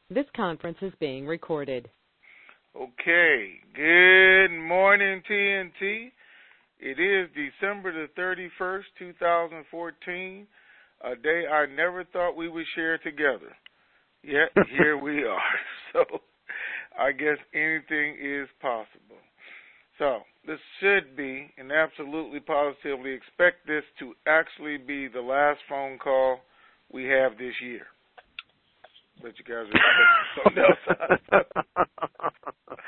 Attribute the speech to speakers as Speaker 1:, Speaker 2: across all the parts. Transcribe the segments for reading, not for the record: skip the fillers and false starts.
Speaker 1: This conference is being recorded.
Speaker 2: Okay, good morning, TNT. It is December the 31st, 2014, a day I never thought we would share together. Yet, here we are. So, I guess anything is possible. So, this should be, and absolutely positively expect this to actually be the last phone call we have this year. But you guys are expecting something else.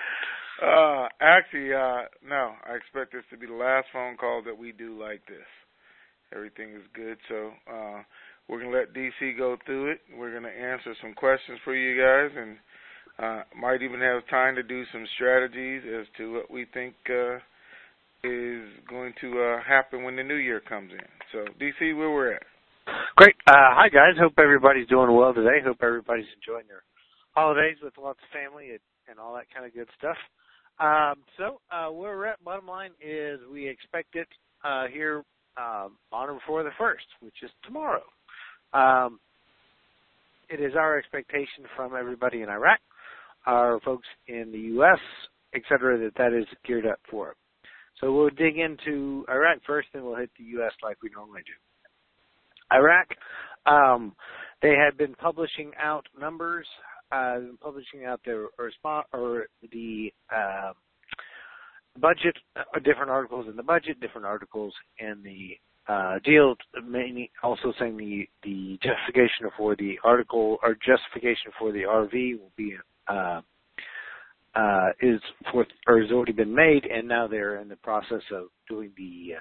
Speaker 2: No, I expect this to be the last phone call that we do like this. Everything is good, so we're going to let DC go through it. We're going to answer some questions for you guys, and might even have time to do some strategies as to what we think is going to happen when the new year comes in. So, DC, where we're at?
Speaker 3: Great. Hi, guys. Hope everybody's doing well today. Hope everybody's enjoying their holidays with lots of family and all that kind of good stuff. So where we're at, bottom line, is we expect it here on or before the 1st, which is tomorrow. It is our expectation from everybody in Iraq, our folks in the U.S., et cetera, that is geared up for it. So we'll dig into Iraq first, then we'll hit the U.S. like we normally do. Iraq, they had been publishing out numbers, publishing out their response or the budget, different articles in the budget, different articles in the deal, mainly also saying the justification for the article or justification for the RV will be has already been made, and now they're in the process of doing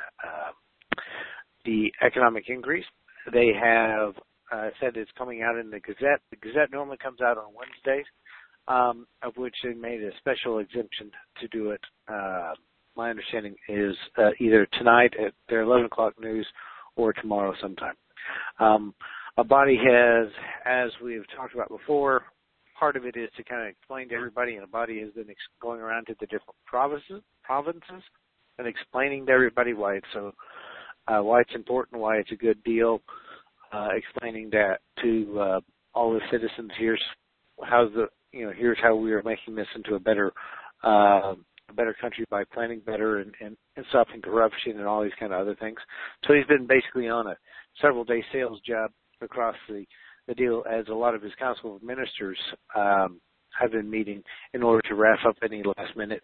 Speaker 3: the economic increase. They have said it's coming out in the Gazette. The Gazette normally comes out on Wednesdays, of which they made a special exemption to do it. My understanding is either tonight at their 11 o'clock news or tomorrow sometime. Abadi has, as we've talked about before, part of it is to kind of explain to everybody, and Abadi has been going around to the different provinces and explaining to everybody why it's so why it's important, why it's a good deal, explaining that to all the citizens. Here's how we are making this into a better country by planning better and stopping corruption and all these kind of other things. So he's been basically on a several-day sales job across the deal, as a lot of his council of ministers have been meeting in order to wrap up any last minute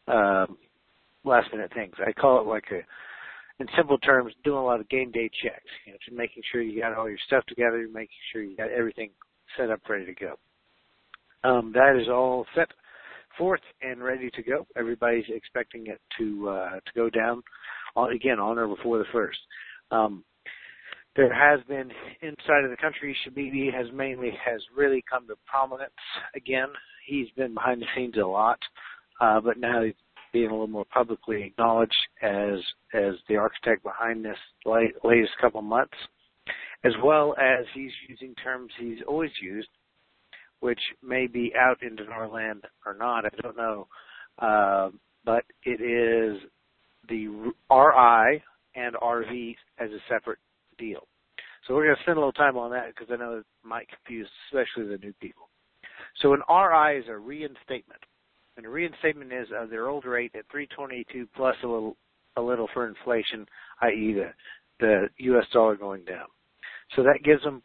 Speaker 3: things. I call it in simple terms, doing a lot of game day checks, to making sure you got all your stuff together, making sure you got everything set up, ready to go. That is all set forth and ready to go. Everybody's expecting it to go down, again, on or before the 1st. There has been, inside of the country, Shabibi has really come to prominence again. He's been behind the scenes a lot, but now he's being a little more publicly acknowledged as the architect behind this latest couple months, as well as he's using terms he's always used, which may be out in Dinar land or not, I don't know, but it is the RI and RV as a separate deal. So we're going to spend a little time on that because I know it might confuse especially the new people. So an RI is a reinstatement. And the reinstatement is their old rate at 322 plus a little for inflation, i.e. the U.S. dollar going down. So that gives them,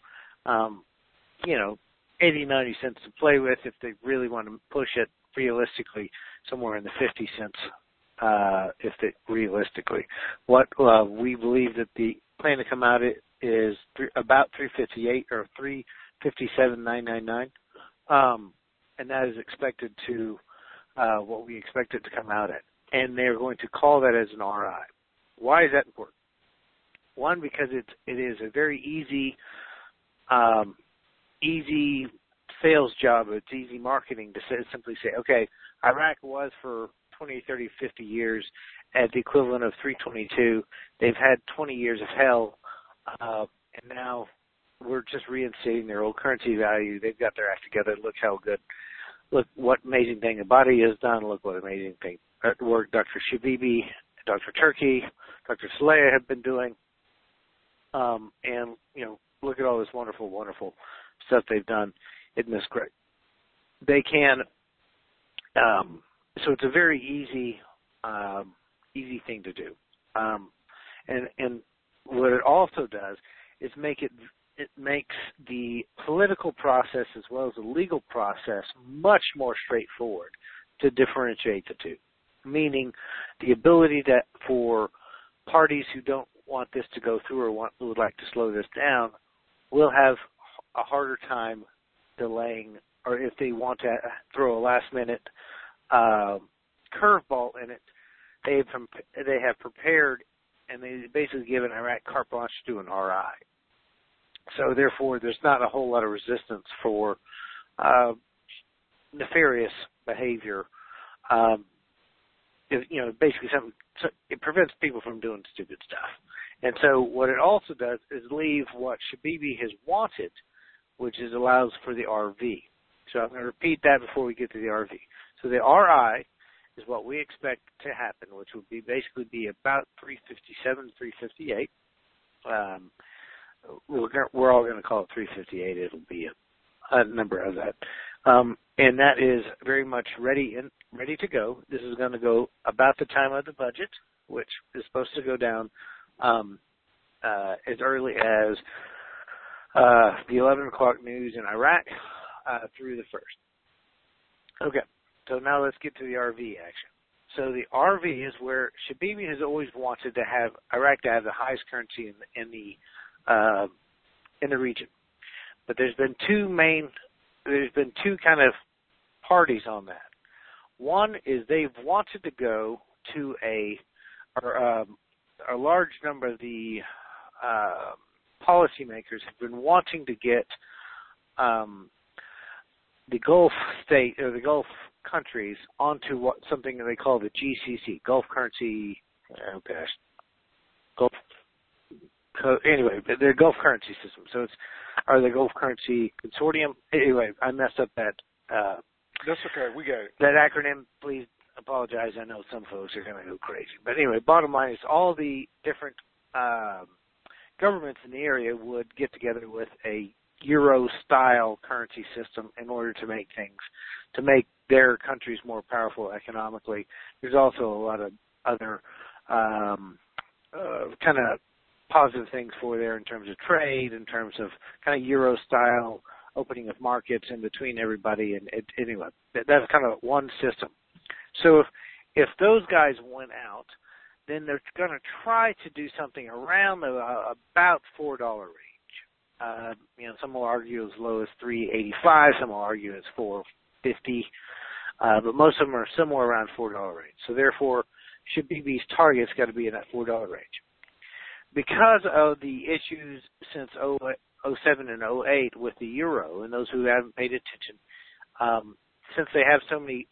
Speaker 3: 80, 90 cents to play with if they really want to push it realistically, somewhere in the 50 cents, realistically. What we believe that the plan to come out is about 358 or 357,999, and that is expected to what we expect it to come out at. And they're going to call that as an RI. Why is that important? One, because it is a very easy sales job. It's easy marketing to simply say, okay, Iraq was for 20, 30, 50 years at the equivalent of 322. They've had 20 years of hell, and now we're just reinstating their old currency value. They've got their act together. Look how good. Look what amazing thing Abadi has done. Look what amazing thing work Dr. Shabibi, Dr. Turki, Dr. Saleha have been doing. And, look at all this wonderful, wonderful stuff they've done. Isn't this great? they can. So it's a very easy thing to do. And what it also does is it makes the political process as well as the legal process much more straightforward to differentiate the two. Meaning the ability for parties who don't want this to go through or who would like to slow this down will have a harder time delaying, or if they want to throw a last-minute curveball in it, they have prepared and they basically given Iraq carte blanche to do an RI. So therefore, there's not a whole lot of resistance for nefarious behavior. Basically it prevents people from doing stupid stuff. And so what it also does is leave what Shabibi has wanted, which allows for the RV. So I'm going to repeat that before we get to the RV. So the RI is what we expect to happen, which would basically be about 357, 358. We're all going to call it 358. It'll be a number of that. And that is very much ready to go. This is going to go about the time of the budget, which is supposed to go down as early as the 11 o'clock news in Iraq through the 1st. Okay, so now let's get to the RV action. So the RV is where Shabibi has always wanted to have Iraq to have the highest currency in the region. But there's been two kind of parties on that. One is they've wanted to go to a large number of the policymakers have been wanting to get the Gulf state or the Gulf countries onto something that they call the GCC, Gulf Currency. Anyway, their Gulf Currency System. So the Gulf Currency Consortium. Anyway, I messed up that.
Speaker 2: That's okay. We got it.
Speaker 3: That acronym. Please apologize. I know some folks are going to go crazy. But anyway, bottom line is all the different governments in the area would get together with a Euro-style currency system in order to make their countries more powerful economically. There's also a lot of other kind of positive things for there in terms of trade, in terms of kind of Euro-style opening of markets in between everybody. And anyway, that's kind of one system. So if those guys went out, then they're going to try to do something around about $4 range. Some will argue as low as $3.85. Some will argue as $4.50. But most of them are somewhere around $4 range. So therefore, Shabibi's target's got to be in that $4 range. Because of the issues since 07 and 08 with the euro, and those who haven't paid attention, since they have so many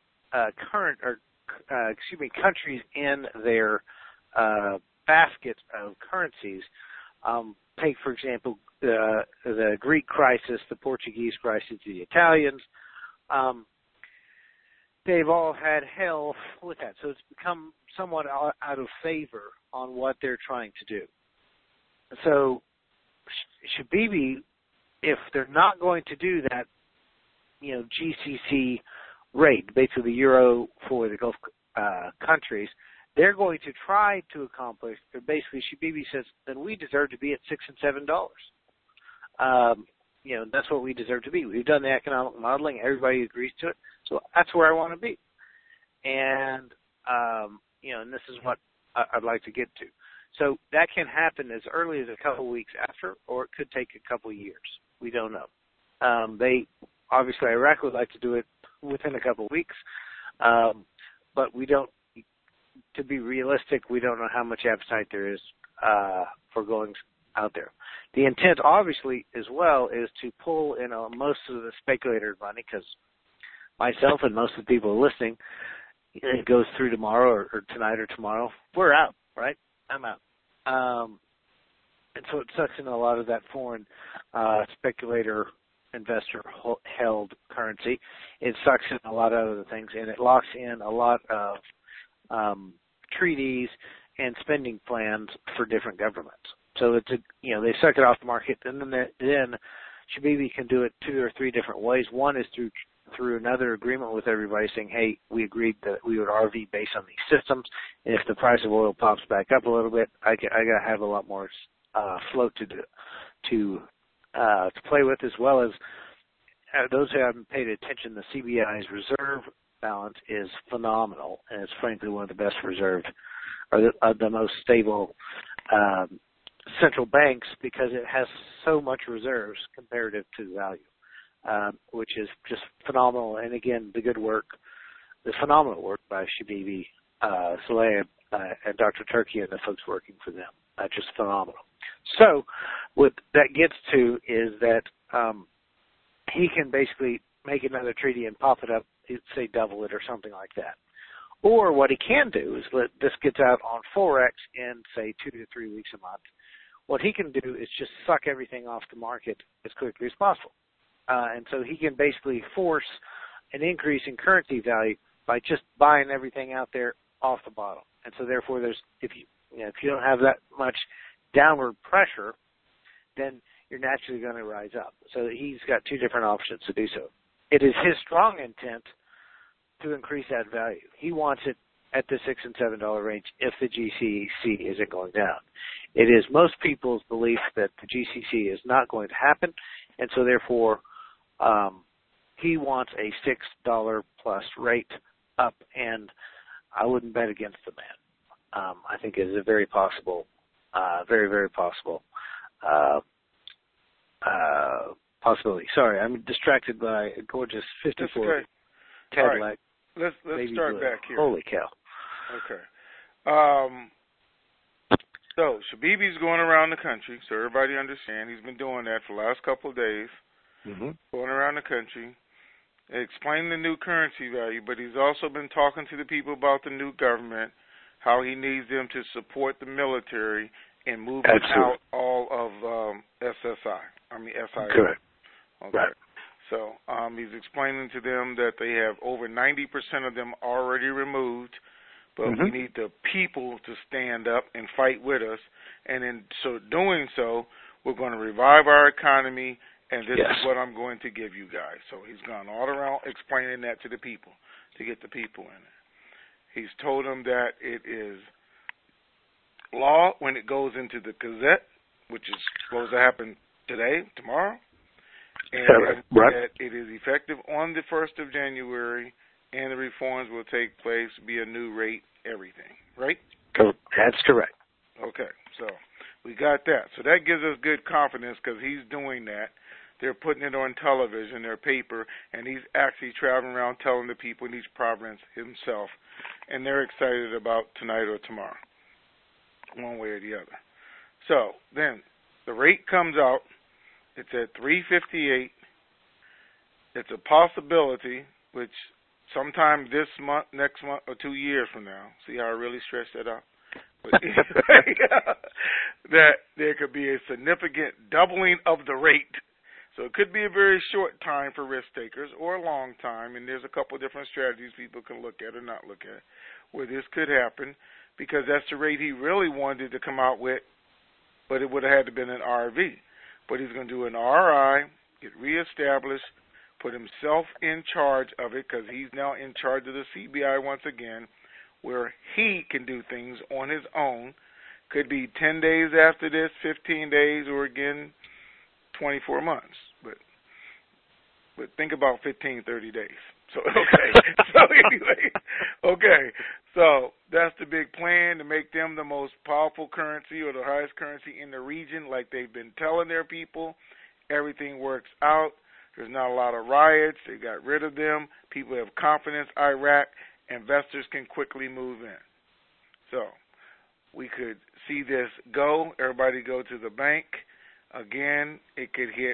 Speaker 3: countries in their basket of currencies, take, for example, the Greek crisis, the Portuguese crisis, the Italians, they've all had hell with that. So it's become somewhat out of favor on what they're trying to do. So Shabibi, if they're not going to do that, GCC rate, basically the euro for the Gulf countries, they're going to try to accomplish, or basically Shabibi says, then we deserve to be at $6 and $7. That's what we deserve to be. We've done the economic modeling. Everybody agrees to it. So that's where I want to be. And, and this is what I'd like to get to. So that can happen as early as a couple of weeks after, or it could take a couple of years. We don't know. Obviously, Iraq would like to do it within a couple of weeks, but we don't. To be realistic, we don't know how much appetite there is for going out there. The intent, obviously, as well, is to pull in most of the speculator money, because myself and most of the people listening, it goes through tomorrow or tonight or tomorrow. We're out, right? I'm out. And so it sucks in a lot of that foreign speculator investor held currency. It sucks in a lot of other things, and it locks in a lot of treaties and spending plans for different governments. So it's they suck it off the market, and then Shabibi can do it 2 or 3 different ways. One is through through another agreement with everybody saying, hey, we agreed that we would RV based on these systems, and if the price of oil pops back up a little bit, I got to have a lot more float to play with, as well as those who haven't paid attention. The CBI's reserve balance is phenomenal, and it's frankly one of the best reserved, or the most stable central banks, because it has so much reserves comparative to value, which is just phenomenal. And again, the phenomenal work by Shabibi, Saleh, and Dr. Turki and the folks working for them, just phenomenal. So what that gets to is that he can basically make another treaty and pop it up, say double it or something like that. Or what he can do is let this gets out on Forex in, say, 2 to 3 weeks a month. What he can do is just suck everything off the market as quickly as possible. And so he can basically force an increase in currency value by just buying everything out there off the bottom. And so therefore, if you don't have that much downward pressure, then you're naturally going to rise up. So he's got two different options to do so. It is his strong intent to increase that value. He wants it at the $6 and $7 range if the GCC isn't going down. It is most people's belief that the GCC is not going to happen, and so therefore he wants a $6 plus rate up, and I wouldn't bet against the man. I think it is a very possible, very, very possible possibility. Sorry, I'm distracted by a gorgeous 54 Cadillac.
Speaker 2: Right. Let's start
Speaker 3: blue.
Speaker 2: back here.
Speaker 3: Holy cow.
Speaker 2: Okay. So Shabibi's going around the country, so everybody understand. He's been doing that for the last couple of days, going around the country, explaining the new currency value, but he's also been talking to the people about the new government, how he needs them to support the military and moving out all of SIA.
Speaker 3: Correct.
Speaker 2: Okay.
Speaker 3: Right.
Speaker 2: So he's explaining to them that they have over 90% of them already removed, but we need the people to stand up and fight with us. And in doing so, we're going to revive our economy, and this is what I'm going to give you guys. So he's gone all around explaining that to the people, to get the people in it. He's told them that it is law when it goes into the Gazette, which is supposed to happen today, tomorrow, and that it is effective on the 1st of January, and the reforms will take place, be a new rate, everything, right?
Speaker 3: That's correct.
Speaker 2: Okay, so we got that. So that gives us good confidence because he's doing that. They're putting it on television, their paper, and he's actually traveling around telling the people in each province himself, and they're excited about tonight or tomorrow, one way or the other. So then the rate comes out. It's at 358. It's a possibility, which sometime this month, next month, or 2 years from now, see how I really stretched that out? But that there could be a significant doubling of the rate. So it could be a very short time for risk takers or a long time, and there's a couple of different strategies people can look at or not look at where this could happen, because that's the rate he really wanted to come out with, but it would have had to been an RV. But he's going to do an RI, get reestablished, put himself in charge of it, because he's now in charge of the CBI once again, where he can do things on his own. Could be 10 days after this, 15 days, or again, 24 months. But think about 15, 30 days. So, okay. So anyway, okay. So that's the big plan, to make them the most powerful currency or the highest currency in the region, like they've been telling their people. Everything works out. There's not a lot of riots. They got rid of them. People have confidence. Iraq, investors can quickly move in. So we could see this go. Everybody go to the bank. Again, it could hit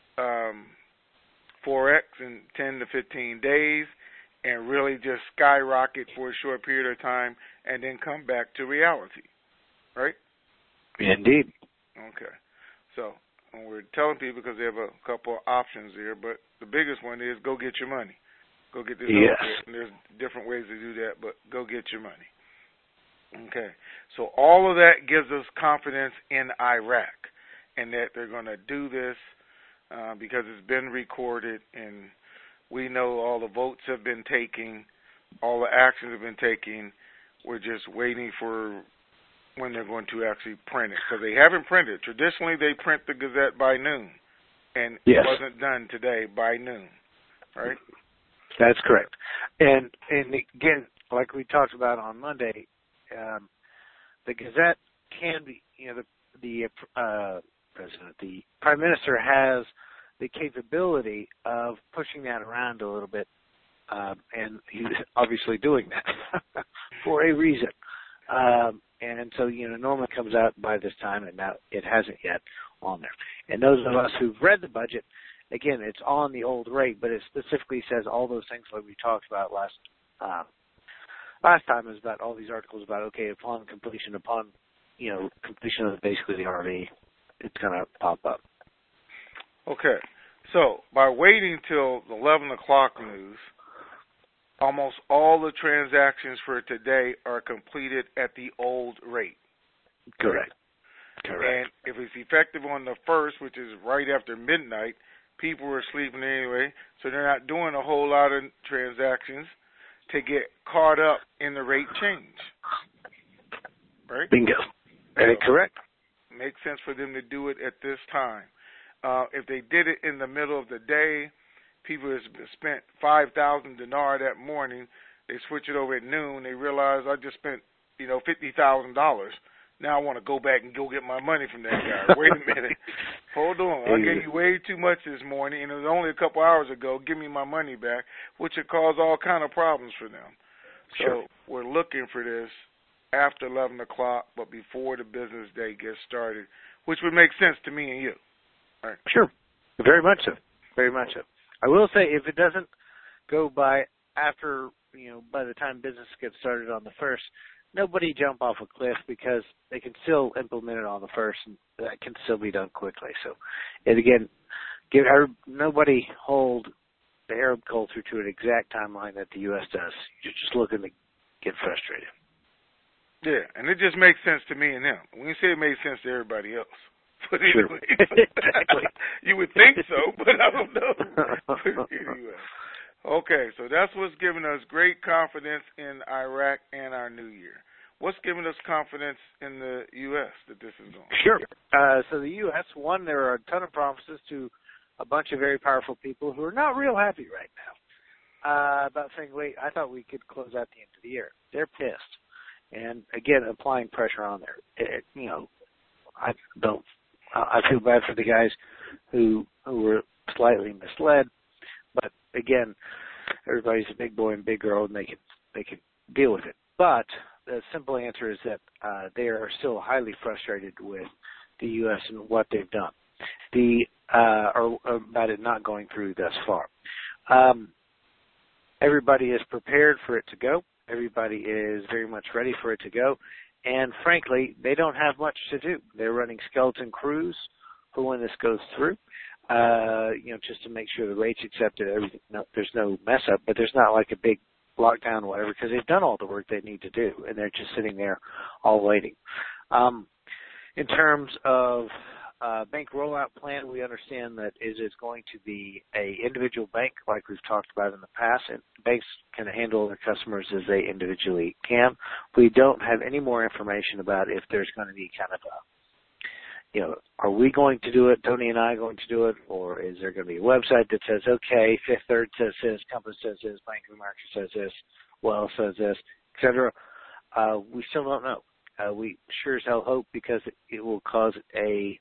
Speaker 2: Forex in 10 to 15 days and really just skyrocket for a short period of time and then come back to reality, right?
Speaker 3: Indeed.
Speaker 2: Okay. So we're telling people because they have a couple of options here, but the biggest one is go get your money. Go get this over. And there's different ways to do that, but go get your money. Okay. So all of that gives us confidence in Iraq and that they're going to do this because it's been recorded, and We know all the votes have been taken, all the actions have been taken. We're just waiting for when they're going to actually print it. Because they haven't printed it. Traditionally, they print the Gazette by noon. And
Speaker 3: Yes.
Speaker 2: it wasn't done today by noon, right?
Speaker 3: That's correct. And again, like we talked about on Monday, the Gazette can be, the president, the prime minister has the capability of pushing that around a little bit, and he's obviously doing that for a reason. And so, normally it comes out by this time, and now it hasn't yet on there. And those of us who've read the budget, again, it's on the old rate, but it specifically says all those things like we talked about last time, is about all these articles about, okay, upon completion of basically the RV, it's going to pop up.
Speaker 2: Okay. So by waiting till the 11 o'clock news, almost all the transactions for today are completed at the old rate.
Speaker 3: Correct.
Speaker 2: And if it's effective on the 1st, which is right after midnight, people are sleeping anyway, so they're not doing a whole lot of transactions to get caught up in the rate change. Right?
Speaker 3: Bingo. Very correct.
Speaker 2: Makes sense for them to do it at this time. If they did it in the middle of the day, people have spent 5,000 dinar that morning. They switch it over at noon. They realize I just spent, $50,000. Now I want to go back and go get my money from that guy. Wait a minute. Hold on. I gave you way too much this morning, and it was only a couple hours ago. Give me my money back, which would cause all kind of problems for them.
Speaker 3: Sure.
Speaker 2: So we're looking for this after 11 o'clock, but before the business day gets started, which would make sense to me and you. All right.
Speaker 3: Sure. Very much so. Very much so. I will say, if it doesn't go by after, by the time business gets started on the 1st, nobody jump off a cliff, because they can still implement it on the 1st, and that can still be done quickly. So, and again, nobody hold the Arab culture to an exact timeline that the U.S. does. You're just looking to get frustrated.
Speaker 2: Yeah, and it just makes sense to me and him. When you say it makes sense to everybody else. But anyway,
Speaker 3: sure. Exactly.
Speaker 2: You would think so, but I don't know. Anyway. Okay, so that's what's giving us great confidence in Iraq and our new year. What's giving us confidence in the U.S. that this is going?
Speaker 3: Sure. So the U.S., one, there are a ton of promises to a bunch of very powerful people who are not real happy right now about saying, wait, I thought we could close out the end of the year. They're pissed. And, again, applying pressure on there. I feel bad for the guys who were slightly misled, but again, everybody's a big boy and big girl, and they can deal with it. But the simple answer is that they are still highly frustrated with the U.S. and what they've done, or about it not going through thus far. Everybody is prepared for it to go. Everybody is very much ready for it to go. And frankly, they don't have much to do. They're running skeleton crews for when this goes through, just to make sure the rate's accepted. Everything, there's no mess up, but there's not like a big lockdown or whatever, because they've done all the work they need to do, and they're just sitting there all waiting. In terms of bank rollout plan, we understand that it is going to be a individual bank, like we've talked about in the past, and banks can handle their customers as they individually can. We don't have any more information about if there's going to be kind of are we going to do it, Tony and I going to do it, or is there going to be a website that says, okay, Fifth Third says this, Compass says this, Bank of America says this, Wells says this, et cetera. We still don't know. We sure as hell hope, because it will cause it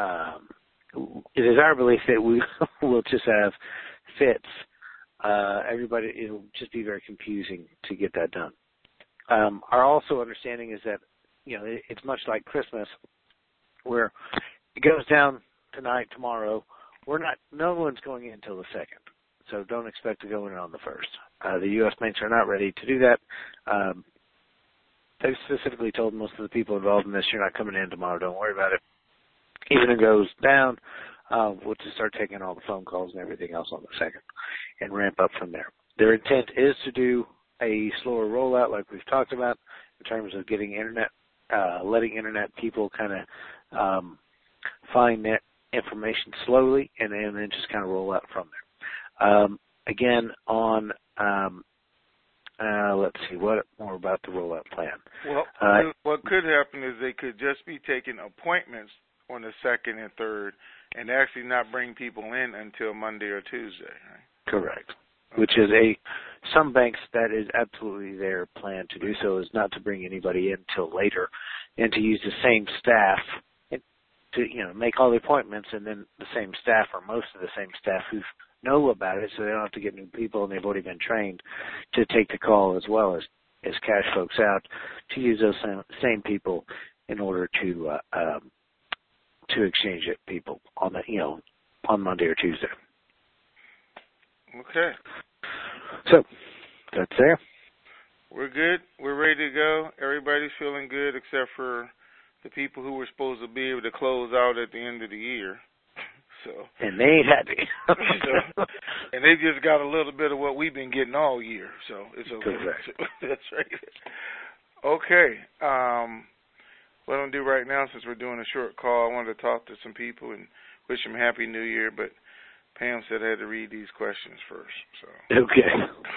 Speaker 3: is our belief that we will just have fits. Everybody, it'll just be very confusing to get that done. Our also understanding is that, it's much like Christmas, where it goes down tonight, tomorrow. No one's going in until the 2nd. So don't expect to go in on the 1st. The U.S. banks are not ready to do that. They've specifically told most of the people involved in this, you're not coming in tomorrow, don't worry about it. Even if it goes down, we'll just start taking all the phone calls and everything else on the 2nd and ramp up from there. Their intent is to do a slower rollout, like we've talked about, in terms of getting internet, letting internet people kind of find that information slowly, and then just kind of roll out from there. again on, let's see, what more about the rollout plan?
Speaker 2: Well, what could happen is they could just be taking appointments on the 2nd and 3rd and actually not bring people in until Monday or Tuesday, right?
Speaker 3: Correct. Okay. Which is some banks that is absolutely their plan to do so, is not to bring anybody in until later and to use the same staff to, make all the appointments, and then the same staff or most of the same staff who know about it, so they don't have to get new people and they've already been trained to take the call as well as cash folks out, to use those same people in order to exchange it people on on Monday or Tuesday.
Speaker 2: Okay.
Speaker 3: So that's there.
Speaker 2: We're good. We're ready to go. Everybody's feeling good except for the people who were supposed to be able to close out at the end of the year.
Speaker 3: And they ain't happy.
Speaker 2: And they just got a little bit of what we've been getting all year, so it's okay.
Speaker 3: Correct.
Speaker 2: So, that's right. Okay. What I'm going to do right now, since we're doing a short call, I wanted to talk to some people and wish them Happy New Year, but Pam said I had to read these questions first. So
Speaker 3: okay.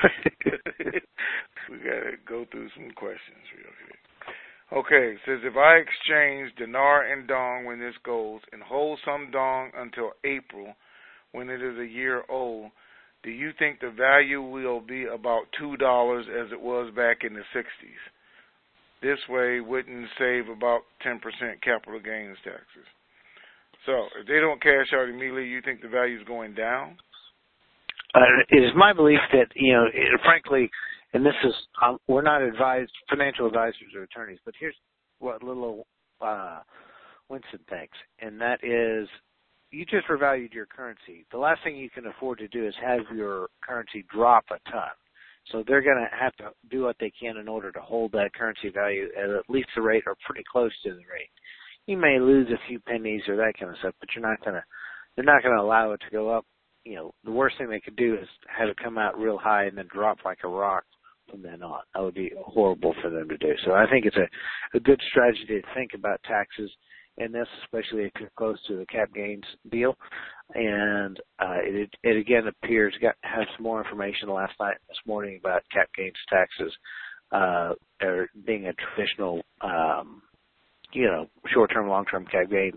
Speaker 2: We got to go through some questions real quick. Okay, it says, if I exchange dinar and dong when this goes and hold some dong until April when it is a year old, do you think the value will be about $2 as it was back in the 60s? This way wouldn't save about 10% capital gains taxes. So if they don't cash out immediately, you think the value is going down?
Speaker 3: It is my belief that, frankly, and this is, we're not financial advisors or attorneys, but here's what little Winston thinks, and that is, you just revalued your currency. The last thing you can afford to do is have your currency drop a ton. So they're going to have to do what they can in order to hold that currency value at least the rate or pretty close to the rate. You may lose a few pennies or that kind of stuff, but they're not going to allow it to go up. The worst thing they could do is have it come out real high and then drop like a rock from then on. That would be horrible for them to do. So I think it's a good strategy to think about taxes, and this especially if you're close to the cap gains deal. And it again appears, have some more information last night and this morning about cap gains taxes or being a traditional, short-term, long-term cap gains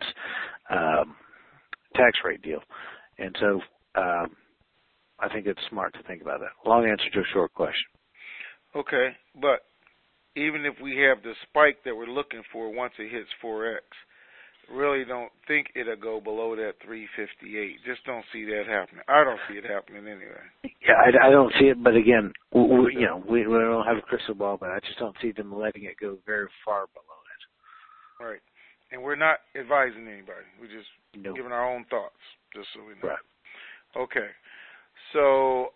Speaker 3: tax rate deal. And so I think it's smart to think about that. Long answer to a short question.
Speaker 2: Okay, but even if we have the spike that we're looking for once it hits 4X, really don't think it'll go below that 358. Just don't see that happening. I don't see it happening anyway.
Speaker 3: Yeah, I don't see it, but again, we don't have a crystal ball, but I just don't see them letting it go very far below it.
Speaker 2: Right. And we're not advising anybody. We're just giving our own thoughts, just so we know.
Speaker 3: Right.
Speaker 2: Okay. So,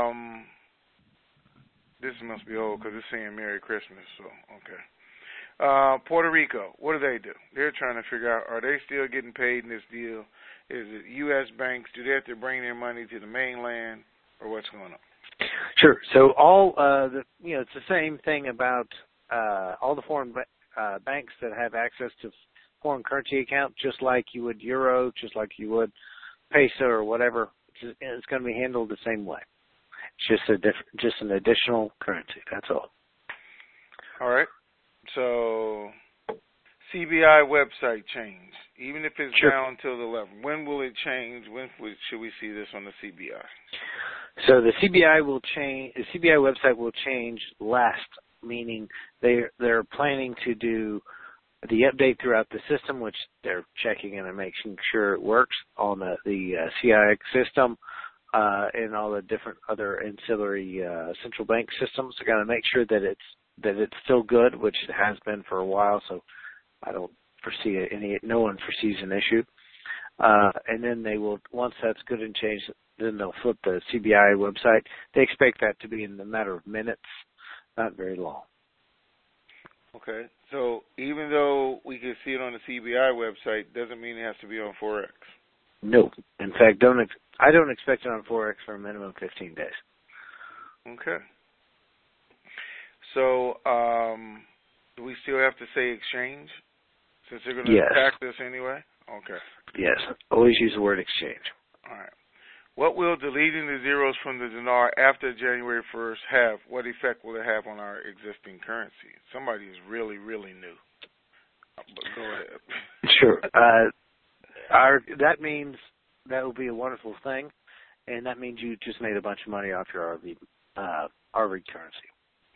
Speaker 2: this must be old because it's saying Merry Christmas, so, okay. Puerto Rico, what do? They're trying to figure out, are they still getting paid in this deal? Is it U.S. banks? Do they have to bring their money to the mainland, or what's going on?
Speaker 3: Sure. So all it's the same thing about all the foreign banks that have access to foreign currency account, just like you would euro, just like you would peso or whatever. It's going to be handled the same way. It's just an additional currency. That's all.
Speaker 2: All right. So, CBI website change, even if it's down until the 11th. When will it change? When should we see this on the CBI?
Speaker 3: So the CBI will change. The CBI website will change last, meaning they're planning to do the update throughout the system, which they're checking in and making sure it works on the CIX system and all the different other ancillary central bank systems. They're going to make sure that it's still good, which it has been for a while. So I don't foresee no one foresees an issue. And then they will, once that's good and changed, then they'll flip the CBI website. They expect that to be in a matter of minutes, not very long.
Speaker 2: Okay. So even though we can see it on the CBI website, doesn't mean it has to be on Forex.
Speaker 3: No. In fact, I don't expect it on Forex for a minimum of 15 days.
Speaker 2: Okay. So do we still have to say exchange since they're going to tax this anyway? Okay.
Speaker 3: Yes. Always use the word exchange.
Speaker 2: All right. What will deleting the zeros from the dinar after January 1st have? What effect will it have on our existing currency? Somebody is really, really new. But go ahead.
Speaker 3: Sure. That means that will be a wonderful thing, and that means you just made a bunch of money off your RV currency.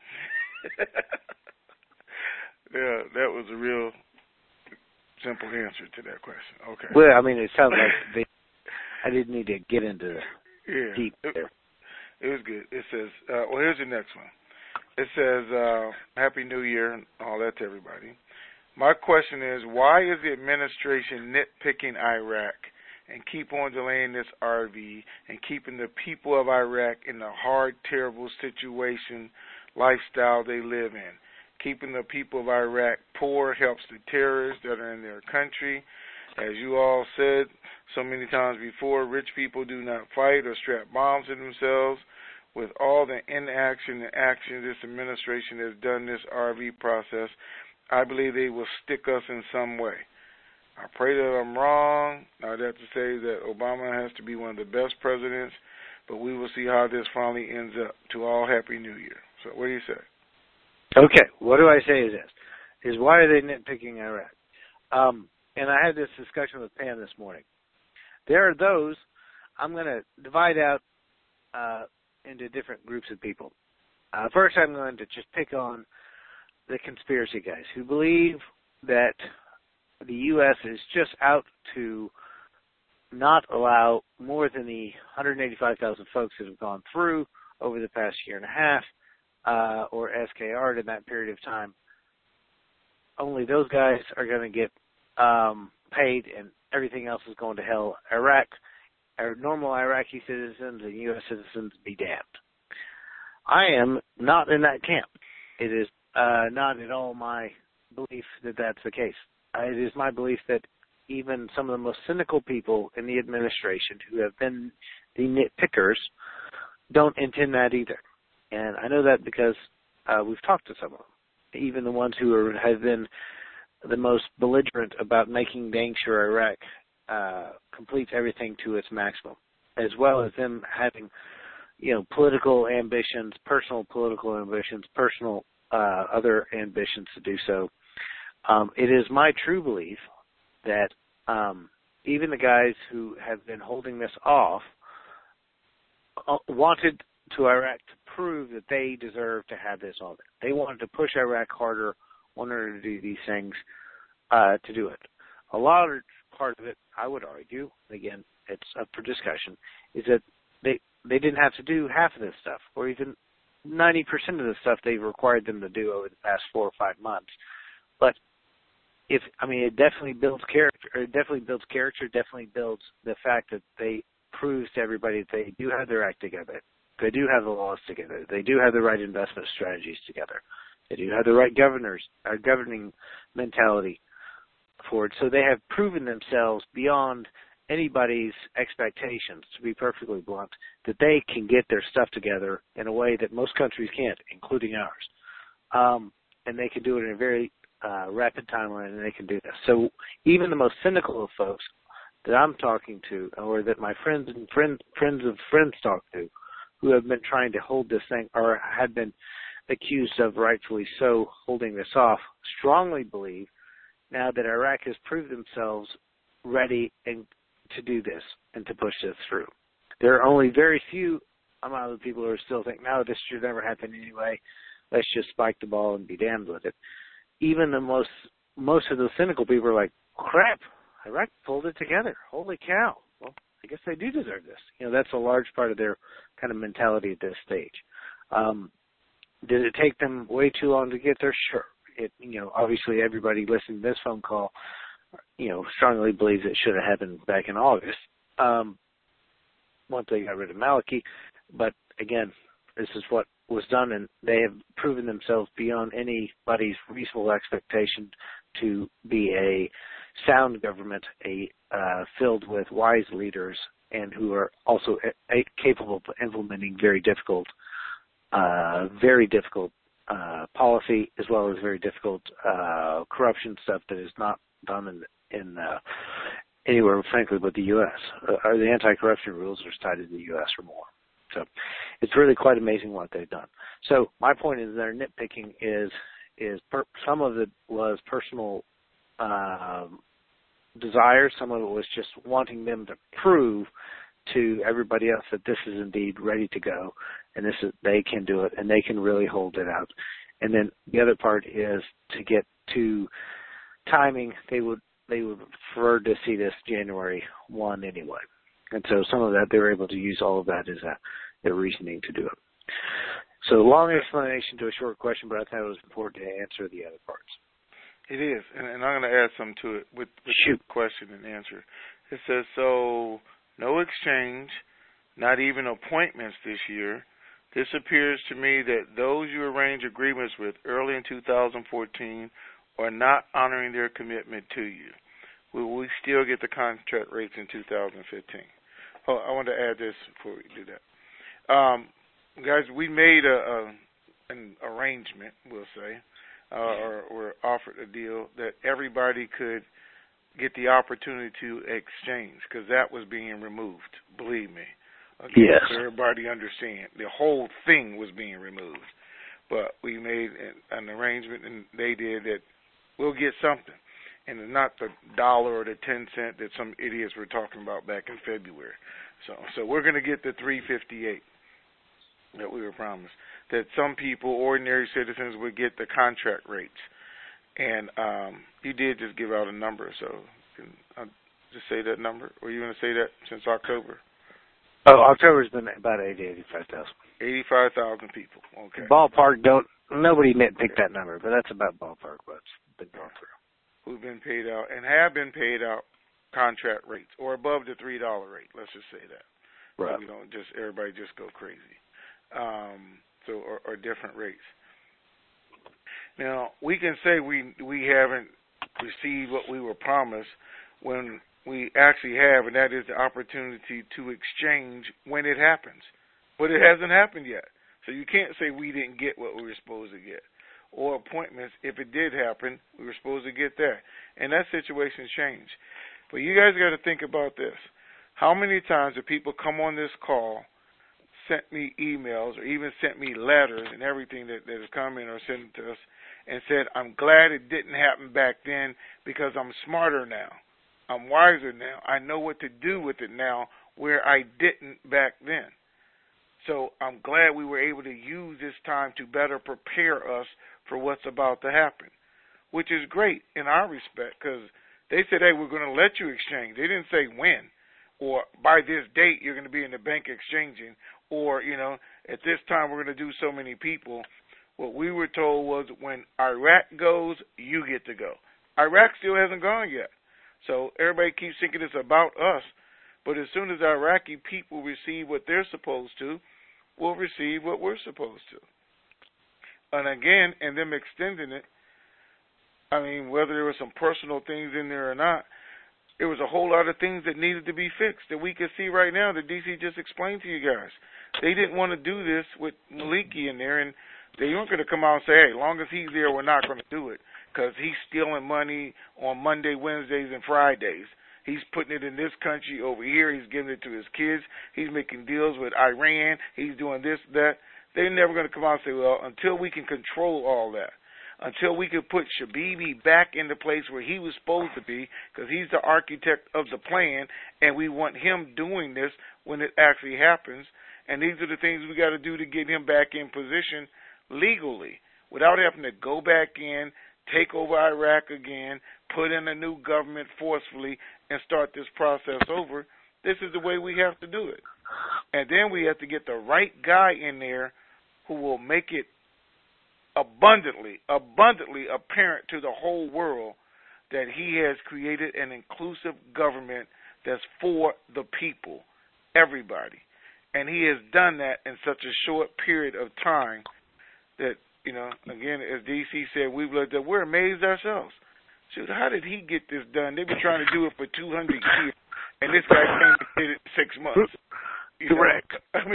Speaker 2: Yeah, that was a real simple answer to that question. Okay.
Speaker 3: Well, I mean, it sounds like I didn't need to get into the deep there.
Speaker 2: It was good. It says, well, here's the next one. It says, Happy New Year and all that to everybody. My question is, why is the administration nitpicking Iraq and keep on delaying this RV and keeping the people of Iraq in the hard, terrible situation, lifestyle they live in? Keeping the people of Iraq poor helps the terrorists that are in their country. As you all said so many times before, rich people do not fight or strap bombs to themselves. With all the inaction and action this administration has done this RV process, I believe they will stick us in some way. I pray that I'm wrong. I'd have to say that Obama has to be one of the best presidents, but we will see how this finally ends up. To all, Happy New Year. So what do you say?
Speaker 3: Okay, what do I say is this, is why are they nitpicking Iraq? And I had this discussion with Pam this morning. There are those, I'm going to divide out into different groups of people. First, I'm going to just pick on the conspiracy guys who believe that the U.S. is just out to not allow more than the 185,000 folks that have gone through over the past year and a half, or SKR'd in that period of time. Only those guys are going to get paid, and everything else is going to hell. Iraq, or normal Iraqi citizens and U.S. citizens be damned. I am not in that camp. It is not at all my belief that that's the case. It is my belief that even some of the most cynical people in the administration who have been the nitpickers don't intend that either. And I know that because we've talked to some of them, even the ones who have been the most belligerent about making dang sure Iraq completes everything to its maximum, as well as them having, political ambitions, personal political ambitions, personal other ambitions to do so. It is my true belief that even the guys who have been holding this off wanted to Iraq to prove that they deserve to have this on it. They wanted to push Iraq harder, wanted to do these things to do it. A large part of it, I would argue, again, it's up for discussion, is that they didn't have to do half of this stuff, or even 90% of the stuff they've required them to do over the past 4 or 5 months. But it definitely builds character. It definitely builds character. It definitely builds the fact that they proves to everybody that they do have their act together. They do have the laws together. They do have the right investment strategies together. They do have the right governing mentality for it. So they have proven themselves beyond anybody's expectations, to be perfectly blunt, that they can get their stuff together in a way that most countries can't, including ours. And they can do it in a very rapid timeline, and they can do this. So even the most cynical of folks that I'm talking to, or that my friends and friends of friends talk to, who have been trying to hold this thing, or had been accused of, rightfully so, holding this off, strongly believe now that Iraq has proved themselves ready and to do this and to push this through. There are only very few amount of people who are still thinking, no, this should never happen anyway. Let's just spike the ball and be damned with it. Even the most of the cynical people are like, crap, Iraq pulled it together. Holy cow. Well, I guess they do deserve this. That's a large part of their kind of mentality at this stage. Did it take them way too long to get there? Sure. Obviously everybody listening to this phone call, strongly believes it should have happened back in August, once they got rid of Maliki. But again, this is what was done, and they have proven themselves beyond anybody's reasonable expectation to be a sound government, filled with wise leaders, and who are also capable of implementing very difficult policy, as well as very difficult corruption stuff that is not done anywhere, frankly, but the U.S. The anti-corruption rules are cited in the U.S. or more. So it's really quite amazing what they've done. So my point is their nitpicking is some of it was personal desire. Some of it was just wanting them to prove to everybody else that this is indeed ready to go, and they can do it, and they can really hold it out. And then the other part is to get to timing. They would prefer to see this January 1 anyway. And so some of that, they were able to use all of that as their reasoning to do it. So long explanation to a short question, but I thought it was important to answer the other parts.
Speaker 2: It is, and I'm going to add something to it with the question and answer. It says, so no exchange, not even appointments this year. This appears to me that those you arrange agreements with early in 2014 are not honoring their commitment to you. Will we still get the contract rates in 2015? Oh, I want to add this before we do that. Guys, we made an arrangement, we'll say, or offered a deal that everybody could get the opportunity to exchange, because that was being removed, believe me. Okay,
Speaker 3: yes.
Speaker 2: So everybody understand. The whole thing was being removed. But we made an arrangement, and they did, that we'll get something. And not the dollar or the 10 cent that some idiots were talking about back in February. So we're going to get the $3.58 that we were promised. That some people, ordinary citizens, would get the contract rates. And you did just give out a number, so can I just say that number? Or are you going to say that since October?
Speaker 3: Oh, October's been about 85,000.
Speaker 2: 85,000 people. Okay.
Speaker 3: Ballpark, nobody nitpick that number, but that's about ballpark what's been going through.
Speaker 2: Who've been paid out and have been paid out contract rates or above the $3 rate. Let's just say that.
Speaker 3: Right.
Speaker 2: So we don't just everybody just go crazy. Or different rates. Now we can say we haven't received what we were promised when we actually have, and that is the opportunity to exchange when it happens. But it hasn't happened yet. So you can't say we didn't get what we were supposed to get. Or appointments, if it did happen, we were supposed to get that. And that situation's changed. But you guys got to think about this. How many times have people come on this call, sent me emails, or even sent me letters and everything that has come in or sent to us, and said, I'm glad it didn't happen back then because I'm smarter now. I'm wiser now. I know what to do with it now where I didn't back then. So I'm glad we were able to use this time to better prepare us for what's about to happen, which is great in our respect, because they said, hey, we're going to let you exchange. They didn't say when, or by this date you're going to be in the bank exchanging, or, at this time we're going to do so many people. What we were told was when Iraq goes, you get to go. Iraq still hasn't gone yet. So everybody keeps thinking it's about us, but as soon as Iraqi people receive what they're supposed to, we'll receive what we're supposed to. And again, and them extending it, whether there were some personal things in there or not, there was a whole lot of things that needed to be fixed that we could see right now that DC just explained to you guys. They didn't want to do this with Maliki in there, and they weren't going to come out and say, hey, as long as he's there, we're not going to do it, because he's stealing money on Monday, Wednesdays, and Fridays. He's putting it in this country over here. He's giving it to his kids. He's making deals with Iran. He's doing this, that. They're never going to come out and say, well, until we can control all that, until we can put Shabibi back in the place where he was supposed to be, because he's the architect of the plan, and we want him doing this when it actually happens. And these are the things we got to do to get him back in position legally without having to go back in, take over Iraq again, put in a new government forcefully, and start this process over. This is the way we have to do it. And then we have to get the right guy in there who will make it abundantly apparent to the whole world that he has created an inclusive government that's for the people, everybody. And he has done that in such a short period of time that, again, as DC said, we're amazed ourselves. Shoot, how did he get this done? They've been trying to do it for 200 years, and this guy came and did it in 6 months.
Speaker 3: Correct.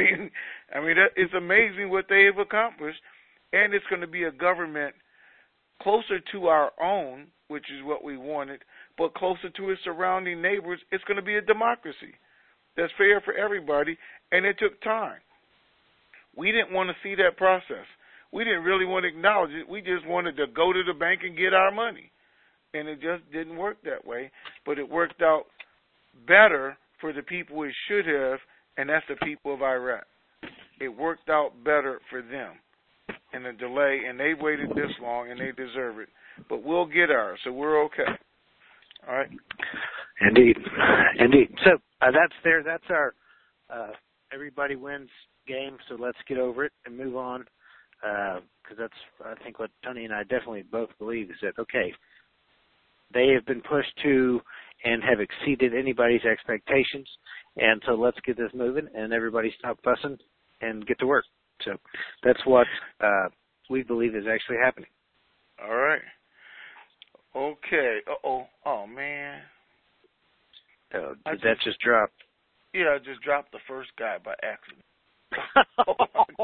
Speaker 2: It's amazing what they have accomplished, and it's going to be a government closer to our own, which is what we wanted, but closer to its surrounding neighbors, it's going to be a democracy that's fair for everybody, and it took time. We didn't want to see that process. We didn't really want to acknowledge it. We just wanted to go to the bank and get our money, and it just didn't work that way, but it worked out better for the people it should have, and that's the people of Iraq. It worked out better for them in the delay, and they waited this long, and they deserve it. But we'll get ours, so we're okay. All right?
Speaker 3: Indeed. So that's our everybody wins game, so let's get over it and move on, because that's, I think, what Tony and I definitely both believe is that, okay, they have been pushed to and have exceeded anybody's expectations, and so let's get this moving and everybody stop fussing and get to work. So that's what we believe is actually happening.
Speaker 2: All right. Okay. Uh-oh. Oh, man.
Speaker 3: Did that just drop?
Speaker 2: Yeah, I just dropped the first guy by accident. Oh,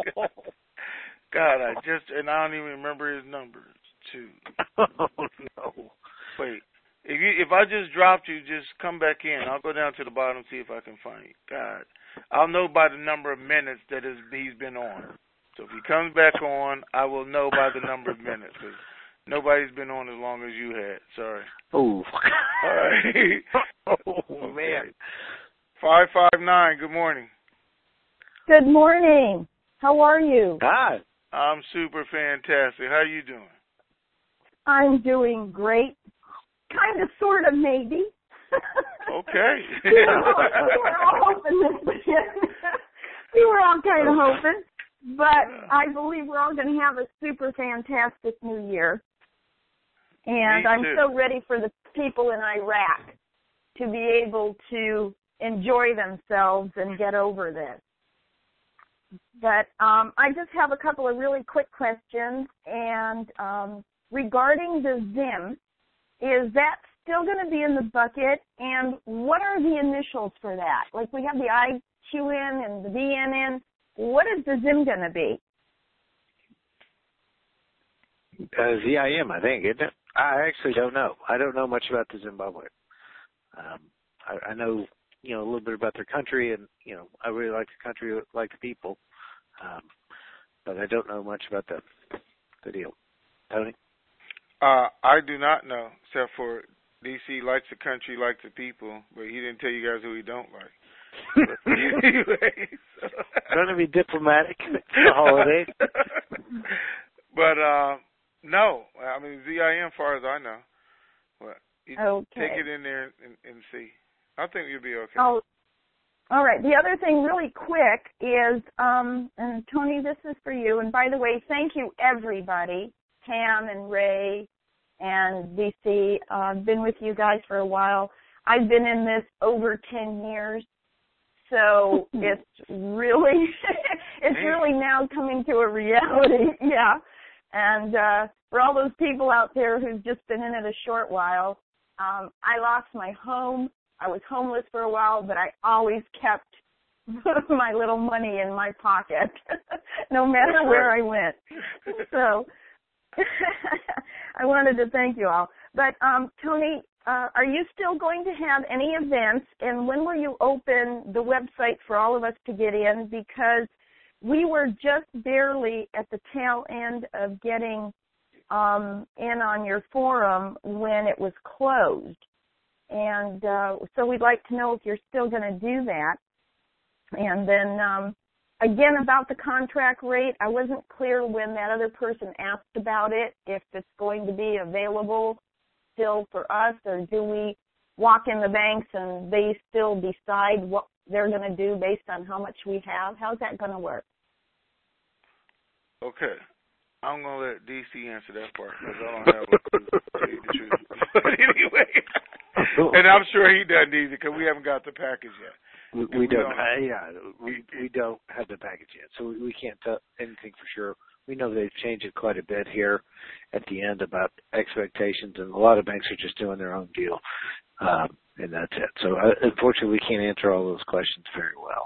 Speaker 2: God, and I don't even remember his number, too.
Speaker 3: Oh, no.
Speaker 2: Wait. If I just dropped you, just come back in. I'll go down to the bottom and see if I can find you. God. I'll know by the number of minutes that he's been on. So if he comes back on, I will know by the number of minutes, because nobody's been on as long as you had. Sorry.
Speaker 3: Oh.
Speaker 2: All right.
Speaker 3: Oh, man.
Speaker 2: 559, good morning.
Speaker 4: Good morning. How are you?
Speaker 3: Hi.
Speaker 2: I'm super fantastic. How you doing?
Speaker 4: I'm doing great. Kind of, sort of, maybe.
Speaker 2: Okay.
Speaker 4: we were all hoping this weekend. We were all kind of hoping. But I believe we're all going to have a super fantastic new year. And I'm so ready for the people in Iraq to be able to enjoy themselves and get over this. But I just have a couple of really quick questions. And regarding the Zim, is that still going to be in the bucket? And what are the initials for that? Like, we have the IQN and the BNN. What is the Zim going to be?
Speaker 3: ZIM, I think, isn't it? I actually don't know. I don't know much about the Zimbabwe. I know, a little bit about their country, and, I really like the country, like the people. But I don't know much about the deal. Tony?
Speaker 2: I do not know, except for DC likes the country, likes the people, but he didn't tell you guys who he don't like. Anyway,
Speaker 3: Trying to be diplomatic for the holidays.
Speaker 2: But no, I mean ZIM, as far as I know. But you take it in there and see. I think you'll be okay.
Speaker 4: Oh, all right. The other thing, really quick, is and Tony, this is for you. And by the way, thank you everybody, Tam and Ray and DC. I've been with you guys for a while. I've been in this over 10 years. So it's really, really now coming to a reality, yeah. And for all those people out there who've just been in it a short while, I lost my home. I was homeless for a while, but I always kept my little money in my pocket, no matter where I went. So I wanted to thank you all. But Tony, are you still going to have any events, and when will you open the website for all of us to get in? Because we were just barely at the tail end of getting in on your forum when it was closed. And so we'd like to know if you're still going to do that. And then, again, about the contract rate, I wasn't clear when that other person asked about it, if it's going to be available still for us, or do we walk in the banks and they still decide what they're going to do based on how much we have? How's that going to work?
Speaker 2: Okay. I'm going to let DC answer that part because I don't have a clue, to tell you the truth. But anyway, and I'm sure he doesn't either because we haven't got the package yet.
Speaker 3: We don't. We don't have the package yet, so we can't tell anything for sure. We know they've changed it quite a bit here at the end about expectations, and a lot of banks are just doing their own deal, and that's it. So unfortunately, we can't answer all those questions very well.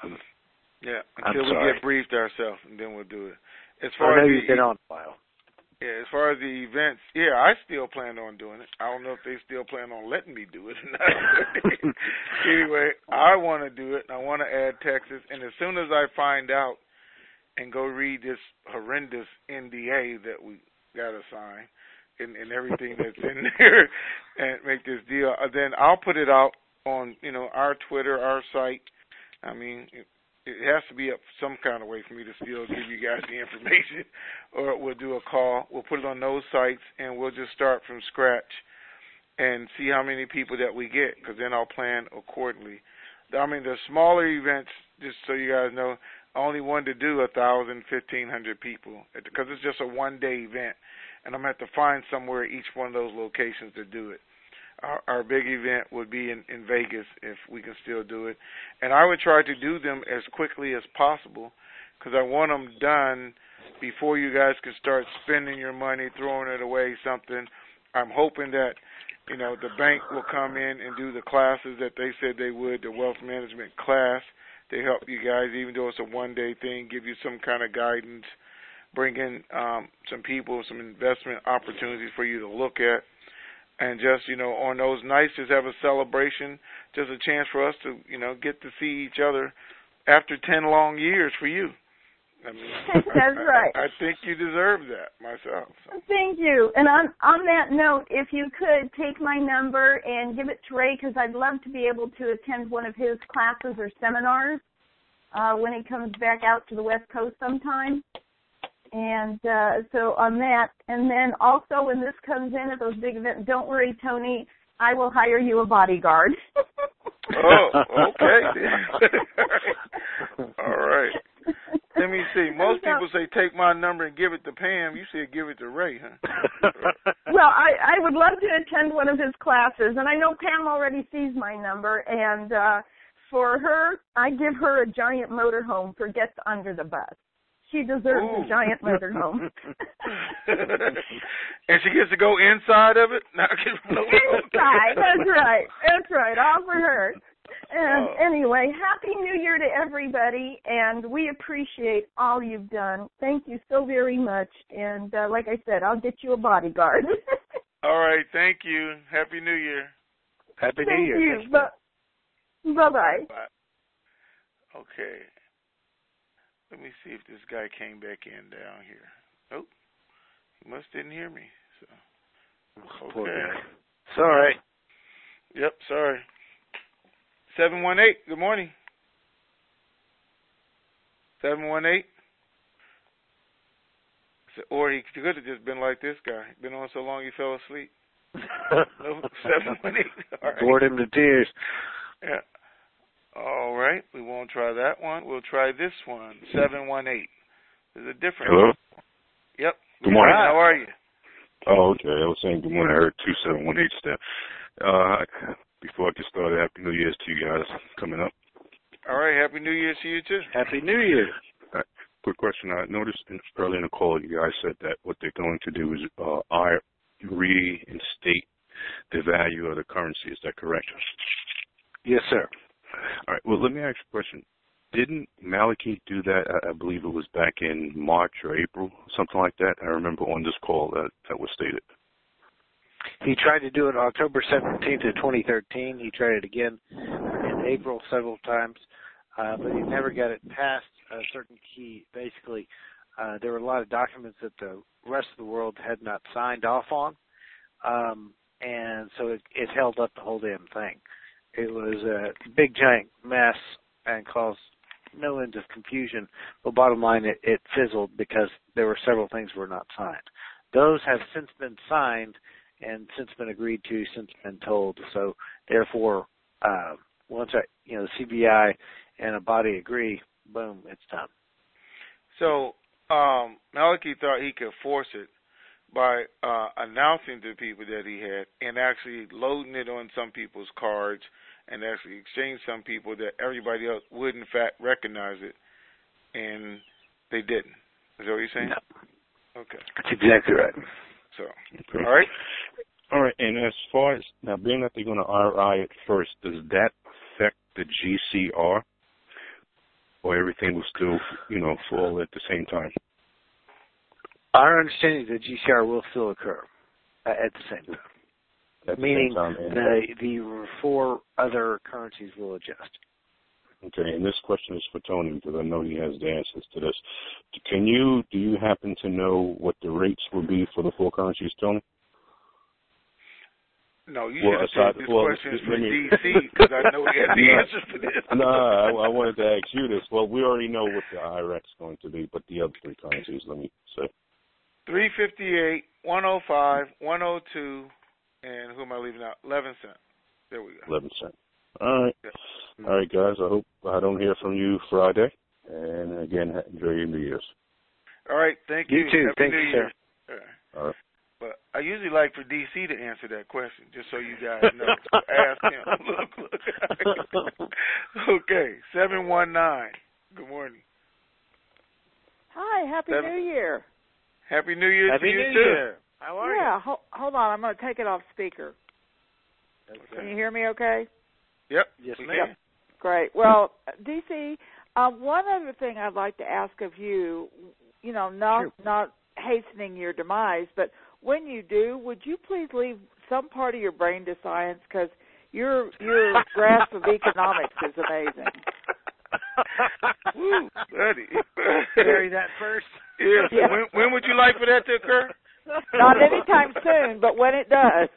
Speaker 2: Until we get briefed ourselves, and then we'll do it. As far
Speaker 3: I know
Speaker 2: as
Speaker 3: you've been on a while.
Speaker 2: Yeah, as far as the events, yeah, I still plan on doing it. I don't know if they still plan on letting me do it or not. Anyway, I want to do it. I want to add Texas, and as soon as I find out and go read this horrendous NDA that we got to sign and everything that's in there and make this deal, then I'll put it out on, our Twitter, our site. I mean, it has to be up some kind of way for me to still give you guys the information, or we'll do a call. We'll put it on those sites, and we'll just start from scratch and see how many people that we get, because then I'll plan accordingly. I mean, the smaller events, just so you guys know, I only wanted to do 1,000, 1,500 people, because it's just a one-day event, and I'm going to have to find somewhere at each one of those locations to do it. Our big event would be in Vegas if we can still do it. And I would try to do them as quickly as possible because I want them done before you guys can start spending your money, throwing it away, something. I'm hoping that, the bank will come in and do the classes that they said they would, the wealth management class, to help you guys, even though it's a one-day thing, give you some kind of guidance, bring in some people, some investment opportunities for you to look at. And just, on those nights, just have a celebration, just a chance for us to, get to see each other after 10 long years for you. I mean,
Speaker 4: that's right.
Speaker 2: I think you deserve that myself. So.
Speaker 4: Thank you. And on that note, if you could take my number and give it to Ray, because I'd love to be able to attend one of his classes or seminars when he comes back out to the West Coast sometime. And so on that, and then also when this comes in at those big events, don't worry, Tony, I will hire you a bodyguard.
Speaker 2: Oh, okay. All right. Let me see. Most people say take my number and give it to Pam. You say give it to Ray, huh?
Speaker 4: Well, I would love to attend one of his classes, and I know Pam already sees my number, and for her, I give her a giant motorhome for Gets Under the Bus. She deserves a giant motorhome.
Speaker 2: And she gets to go inside of it?
Speaker 4: Inside, that's right. That's right, all for her. And anyway, Happy New Year to everybody, and we appreciate all you've done. Thank you so very much. And like I said, I'll get you a bodyguard.
Speaker 2: All right, thank you. Happy New Year.
Speaker 3: Happy New Year.
Speaker 4: Thank you. Bye-bye.
Speaker 2: Bye. Okay. Let me see if this guy came back in down here. Oh, he must didn't hear me. So, okay.
Speaker 3: Sorry.
Speaker 2: Yep, sorry. 718, good morning. 718. Or he could have just been like this guy. Been on so long he fell asleep. No, 718. All right.
Speaker 3: Bored him to tears.
Speaker 2: Yeah. All right, we won't try that one. We'll try this one, 718. There's a difference.
Speaker 5: Hello?
Speaker 2: Yep.
Speaker 5: Good morning.
Speaker 2: How are you?
Speaker 5: Oh, okay. I was saying good morning. I heard 2718 step. Before I get started, Happy New Year's to you guys coming up.
Speaker 2: All right, Happy New Year to you, too.
Speaker 3: Happy New Year.
Speaker 5: Quick question. I noticed early in the call you guys said that what they're going to do is reinstate the value of the currency. Is that correct?
Speaker 3: Yes, sir.
Speaker 5: All right. Well, let me ask you a question. Didn't Maliki do that? I believe it was back in March or April, something like that. I remember on this call that was stated.
Speaker 3: He tried to do it October 17th of 2013. He tried it again in April several times, but he never got it past a certain key. Basically, there were a lot of documents that the rest of the world had not signed off on, and so it held up the whole damn thing. It was a big, giant mess and caused no end of confusion. But bottom line, it fizzled because there were several things were not signed. Those have since been signed and since been agreed to, since been told. So therefore, once the CBI and a body agree, boom, it's done.
Speaker 2: So Maliki thought he could force it by announcing to people that he had and actually loading it on some people's cards and actually exchange some people that everybody else would, in fact, recognize it, and they didn't. Is that what you're saying?
Speaker 3: No.
Speaker 2: Okay.
Speaker 3: That's exactly right.
Speaker 2: So,
Speaker 5: okay.
Speaker 2: All right.
Speaker 5: All right, and as far as, now being that they're going to RI it first, does that affect the GCR? Or everything will still, fall at the same time?
Speaker 3: Our understanding is that GCR will still occur at the same time. Meaning the 4 other currencies will adjust.
Speaker 5: Okay, and this question is for Tony because I know he has the answers to this. Do you happen to know what the rates will be for the 4 currencies, Tony?
Speaker 2: No, you should have said this question is for DC because I know he has the answers to this.
Speaker 5: No, I wanted to ask you this. Well, we already know what the IRX is going to be, but the other 3 currencies, let me say.
Speaker 2: 358, 105, 102, and who am I leaving out? 11 cents. There we go.
Speaker 5: 11 cents. All right. Yeah. All right, guys. I hope I don't hear from you Friday. And again, enjoy your New Year's.
Speaker 2: All right. Thank you.
Speaker 3: You too. Thank you, sir.
Speaker 2: All right. But I usually like for DC to answer that question, just so you guys know. Ask him. Look. Okay. 719. Good morning.
Speaker 6: Hi. Happy New Year.
Speaker 2: Happy New Year
Speaker 3: to you, too. How are you?
Speaker 6: Yeah. Hold on. I'm going to take it off speaker.
Speaker 3: Okay.
Speaker 6: Can you hear me okay?
Speaker 2: Yep.
Speaker 3: Yes, ma'am.
Speaker 6: Yep. Great. Well, DC, one other thing I'd like to ask of you, not hastening your demise, but when you do, would you please leave some part of your brain to science because your grasp of economics is amazing.
Speaker 2: Woo, buddy.
Speaker 3: Bury that first.
Speaker 2: Yes. Yeah. When would you like for that to occur?
Speaker 6: Not anytime soon, but when it does.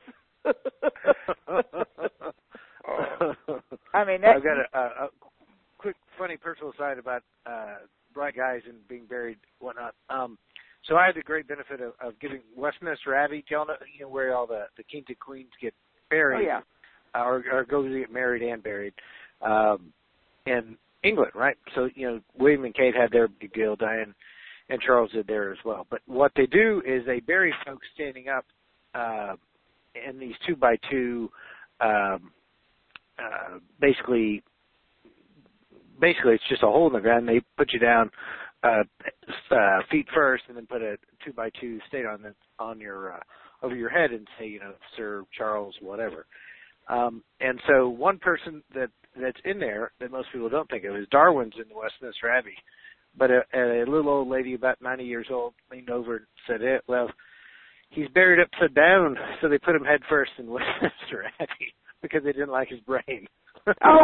Speaker 6: I mean,
Speaker 3: I've got a quick, funny personal side about bright guys and being buried, whatnot. So I had the great benefit of giving Westminster Abbey. Do y'all know, where all the kings and queens get buried?
Speaker 6: Oh, yeah.
Speaker 3: Or go to get married and buried in England, right? So, William and Kate had their big deal. Diane and Charles did there as well. But what they do is they bury folks standing up in these 2x2 basically it's just a hole in the ground. They put you down feet first, and then put a 2x2 stake on your over your head, and say, Sir Charles, whatever. And so one person that's in there that most people don't think of is Darwin's in the Westminster Abbey, but a little old lady about 90 years old leaned over and said, "Well, he's buried upside down, so they put him head first in Westminster Abbey because they didn't like his brain."
Speaker 6: Oh.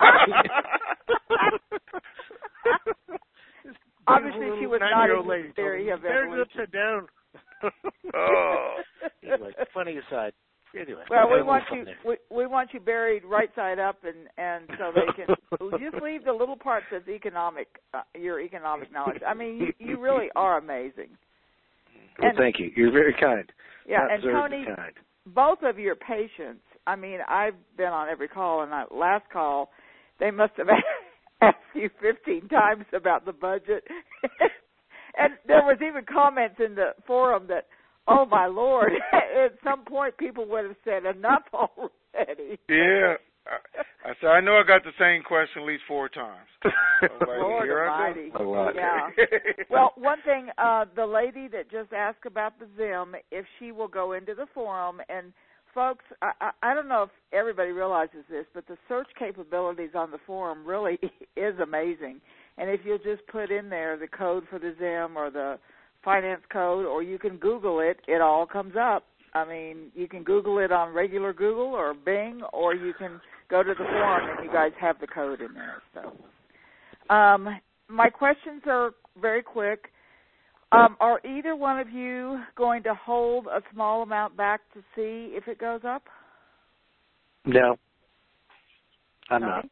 Speaker 6: Obviously, she was not in the theory of evolution.
Speaker 3: Buried upside down.
Speaker 2: Oh.
Speaker 3: Anyway, funny aside. Anyway,
Speaker 6: well, we want you buried right side up, and so they can just leave the little parts of your economic knowledge. I mean, you really are amazing.
Speaker 3: Well, thank you. You're very kind.
Speaker 6: Yeah, and Tony, both of your patients. I mean, I've been on every call, and that last call, they must have asked you 15 times about the budget, and there was even comments in the forum that, oh, my Lord, at some point people would have said enough already.
Speaker 2: Yeah. I said, I know I got the same question at least 4 times.
Speaker 6: Lord almighty. Yeah. Well, one thing, the lady that just asked about the Zim, if she will go into the forum, and folks, I don't know if everybody realizes this, but the search capabilities on the forum really is amazing. And if you'll just put in there the code for the Zim or the finance code, or you can Google it, it all comes up. I mean, you can Google it on regular Google or Bing, or you can go to the forum and you guys have the code in there. So, my questions are very quick. Are either one of you going to hold a small amount back to see if it goes up?
Speaker 3: No. I'm not.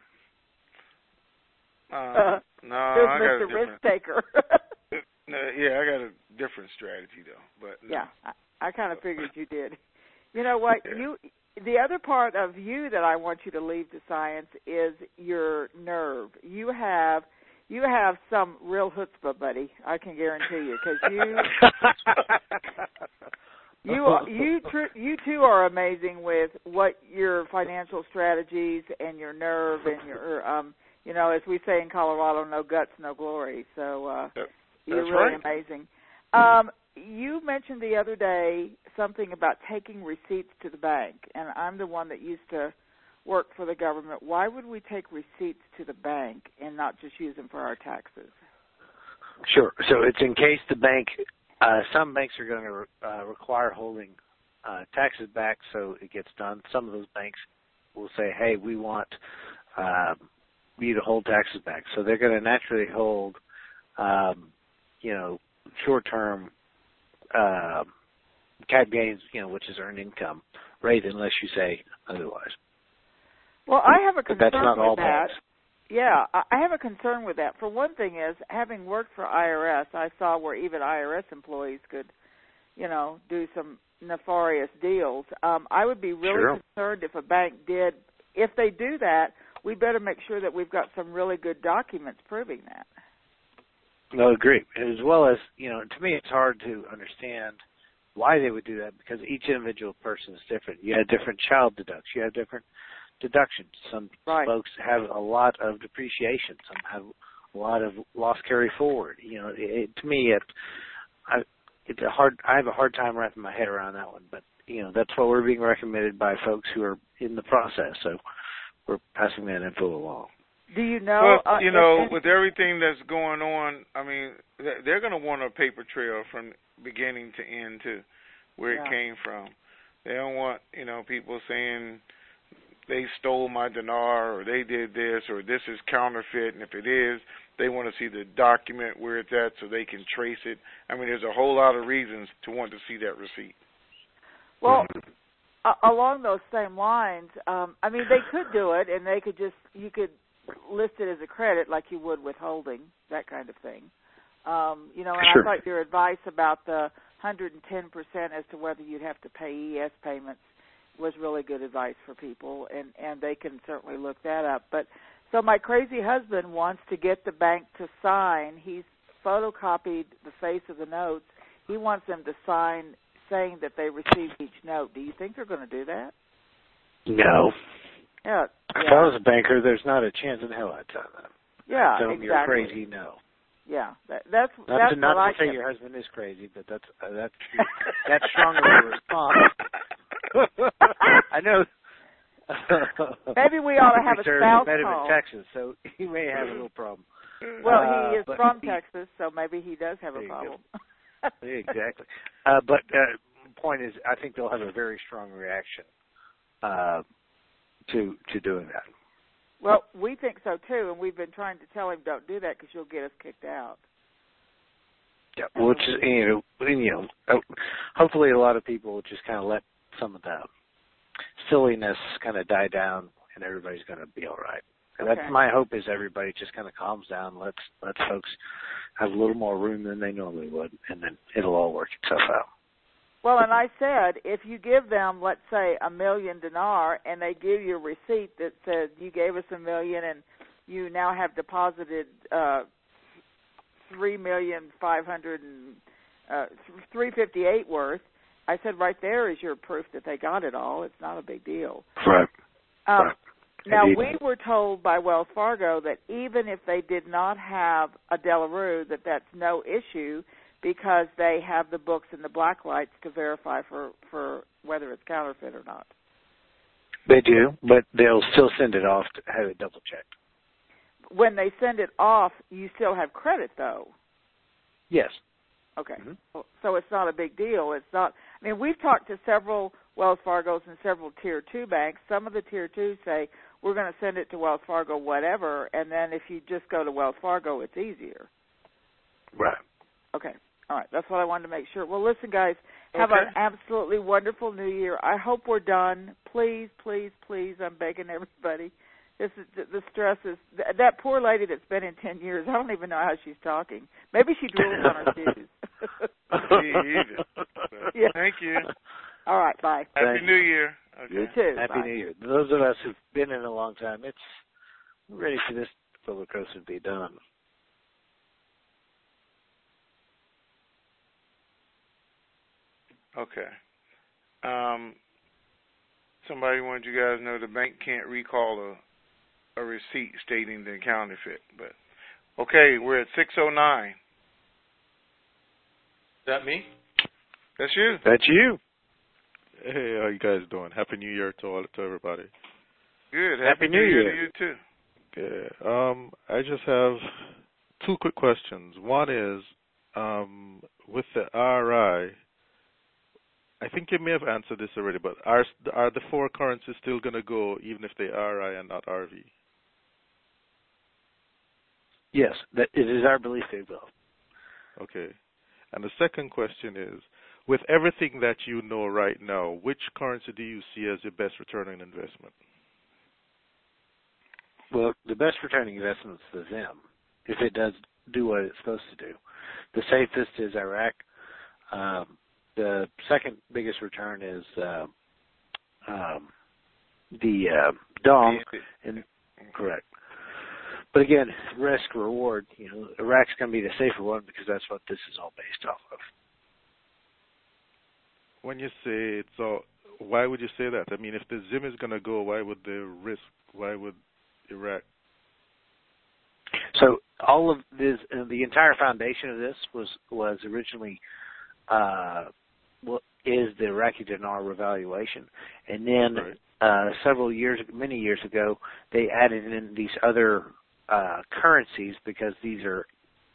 Speaker 2: No, I got
Speaker 6: Mr. Risk Taker.
Speaker 2: Yeah, I got a different strategy though. But no.
Speaker 6: Yeah, I kind of figured you did. You know what? Yeah. The other part of you that I want you to leave to science is your nerve. You have some real chutzpah, buddy. I can guarantee you, because you too are amazing with what your financial strategies and your nerve and your as we say in Colorado, no guts, no glory. So you're really amazing. You mentioned the other day something about taking receipts to the bank, and I'm the one that used to work for the government. Why would we take receipts to the bank and not just use them for our taxes?
Speaker 3: Sure. So it's in case the bank Some banks are going to require holding taxes back, so it gets done. Some of those banks will say, hey, we want you to hold taxes back. So they're going to naturally hold, short-term cap gains, which is earned income rate, unless you say otherwise.
Speaker 6: Well, I have a concern
Speaker 3: but that's not all
Speaker 6: with that.
Speaker 3: banks.
Speaker 6: Yeah, I have a concern with that. For one thing is, having worked for IRS, I saw where even IRS employees could, do some nefarious deals. I would be really concerned if a bank did. If they do that, we better make sure that we've got some really good documents proving that.
Speaker 3: No, agree. As well as, to me it's hard to understand why they would do that, because each individual person is different. You have different child deductions. You have different deductions. Some folks have a lot of depreciation. Some have a lot of loss carry forward. To me, I have a hard time wrapping my head around that one. But that's what we're being recommended by folks who are in the process. So we're passing that info along.
Speaker 6: Do you know?
Speaker 2: Well, with everything that's going on, I mean, they're going to want a paper trail from beginning to end to where it came from. They don't want, people saying they stole my dinar or they did this or this is counterfeit. And if it is, they want to see the document where it's at so they can trace it. I mean, there's a whole lot of reasons to want to see that receipt.
Speaker 6: Well, along those same lines, they could do it, and you could list it as a credit like you would withholding, that kind of thing. And I thought your advice about the 110% as to whether you'd have to pay ES payments was really good advice for people, and they can certainly look that up. But so my crazy husband wants to get the bank to sign. He's photocopied the face of the notes. He wants them to sign saying that they received each note. Do you think they're going to do that?
Speaker 3: No.
Speaker 6: Yeah.
Speaker 3: If I was a banker, there's not a chance in hell I'd tell them.
Speaker 6: Yeah,
Speaker 3: tell them
Speaker 6: exactly.
Speaker 3: You're crazy. No.
Speaker 6: Yeah, that's
Speaker 3: not
Speaker 6: what
Speaker 3: to say your husband is crazy, but that's strong of a response. I know.
Speaker 6: Maybe we ought to have a spouse
Speaker 3: met him
Speaker 6: call.
Speaker 3: in Texas, so he may have a little problem.
Speaker 6: Well, he is from Texas, so maybe he does have a problem.
Speaker 3: Exactly. But the point is, I think they'll have a very strong reaction to doing that.
Speaker 6: Well, we think so too, and we've been trying to tell him don't do that because you'll get us kicked out.
Speaker 3: Yeah, well, hopefully a lot of people will just kind of let some of the silliness kind of die down, and everybody's going to be all right. And that's my hope, is everybody just kind of calms down, lets folks have a little more room than they normally would, and then it'll all work itself out.
Speaker 6: Well, and I said, if you give them, let's say, $1 million dinar, and they give you a receipt that says you gave us $1 million and you now have deposited $358 worth, I said right there is your proof that they got it all. It's not a big deal.
Speaker 3: Right.
Speaker 6: Now, we were told by Wells Fargo that even if they did not have a Delarue, that's no issue, because they have the books and the black lights to verify for whether it's counterfeit or not.
Speaker 3: They do, but they'll still send it off to have it double-checked.
Speaker 6: When they send it off, you still have credit, though.
Speaker 3: Yes.
Speaker 6: Okay. Mm-hmm. So it's not a big deal. It's not. I mean, we've talked to several Wells Fargos and several Tier 2 banks. Some of the Tier 2s say, we're going to send it to Wells Fargo, whatever, and then if you just go to Wells Fargo, it's easier.
Speaker 3: Right.
Speaker 6: Okay. All right. That's what I wanted to make sure. Well, listen, guys, have an absolutely wonderful New Year. I hope we're done. Please, please, please, I'm begging everybody. The stress is, that poor lady that's been in 10 years, I don't even know how she's talking. Maybe she drools on her shoes.
Speaker 2: Yeah. Thank you.
Speaker 6: All right, bye.
Speaker 2: Happy New Year. Okay.
Speaker 6: You too.
Speaker 3: Happy New Year. Those of us who've been in a long time, it's ready for this roller coaster to be done.
Speaker 2: Okay. Somebody wanted you guys to know the bank can't recall a receipt stating the counterfeit. But okay, we're at 6:09. Is
Speaker 7: that me?
Speaker 2: That's you.
Speaker 3: That's you.
Speaker 7: Hey, how you guys doing? Happy New Year to everybody.
Speaker 2: Good. Happy New Year to you too.
Speaker 7: Good. I just have two quick questions. One is, with the RI, I think you may have answered this already, but are the four currencies still going to go even if they RI and not RV?
Speaker 3: Yes, that it is our belief they will.
Speaker 7: Okay. And the second question is, with everything that you know right now, which currency do you see as your best returning investment?
Speaker 3: Well, the best returning investment is the ZIM, if it does do what it's supposed to do. The safest is Iraq. The second biggest return is the Dong. Correct. But again, risk reward. Iraq's going to be the safer one because that's what this is all based off of.
Speaker 7: When you say it's all, why would you say that? I mean, if the ZIM is going to go, why would Iraq?
Speaker 3: So all of this, the entire foundation of this was originally is the Iraqi dinar revaluation, and then many years ago, they added in these other currencies because these are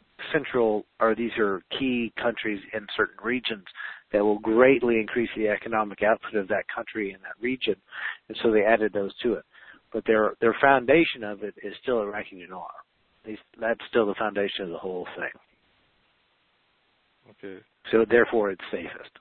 Speaker 3: key countries in certain regions that will greatly increase the economic output of that country and that region, and so they added those to it. But their foundation of it is still Iraqi dinar. That's still the foundation of the whole thing.
Speaker 7: Okay.
Speaker 3: So therefore, it's safest.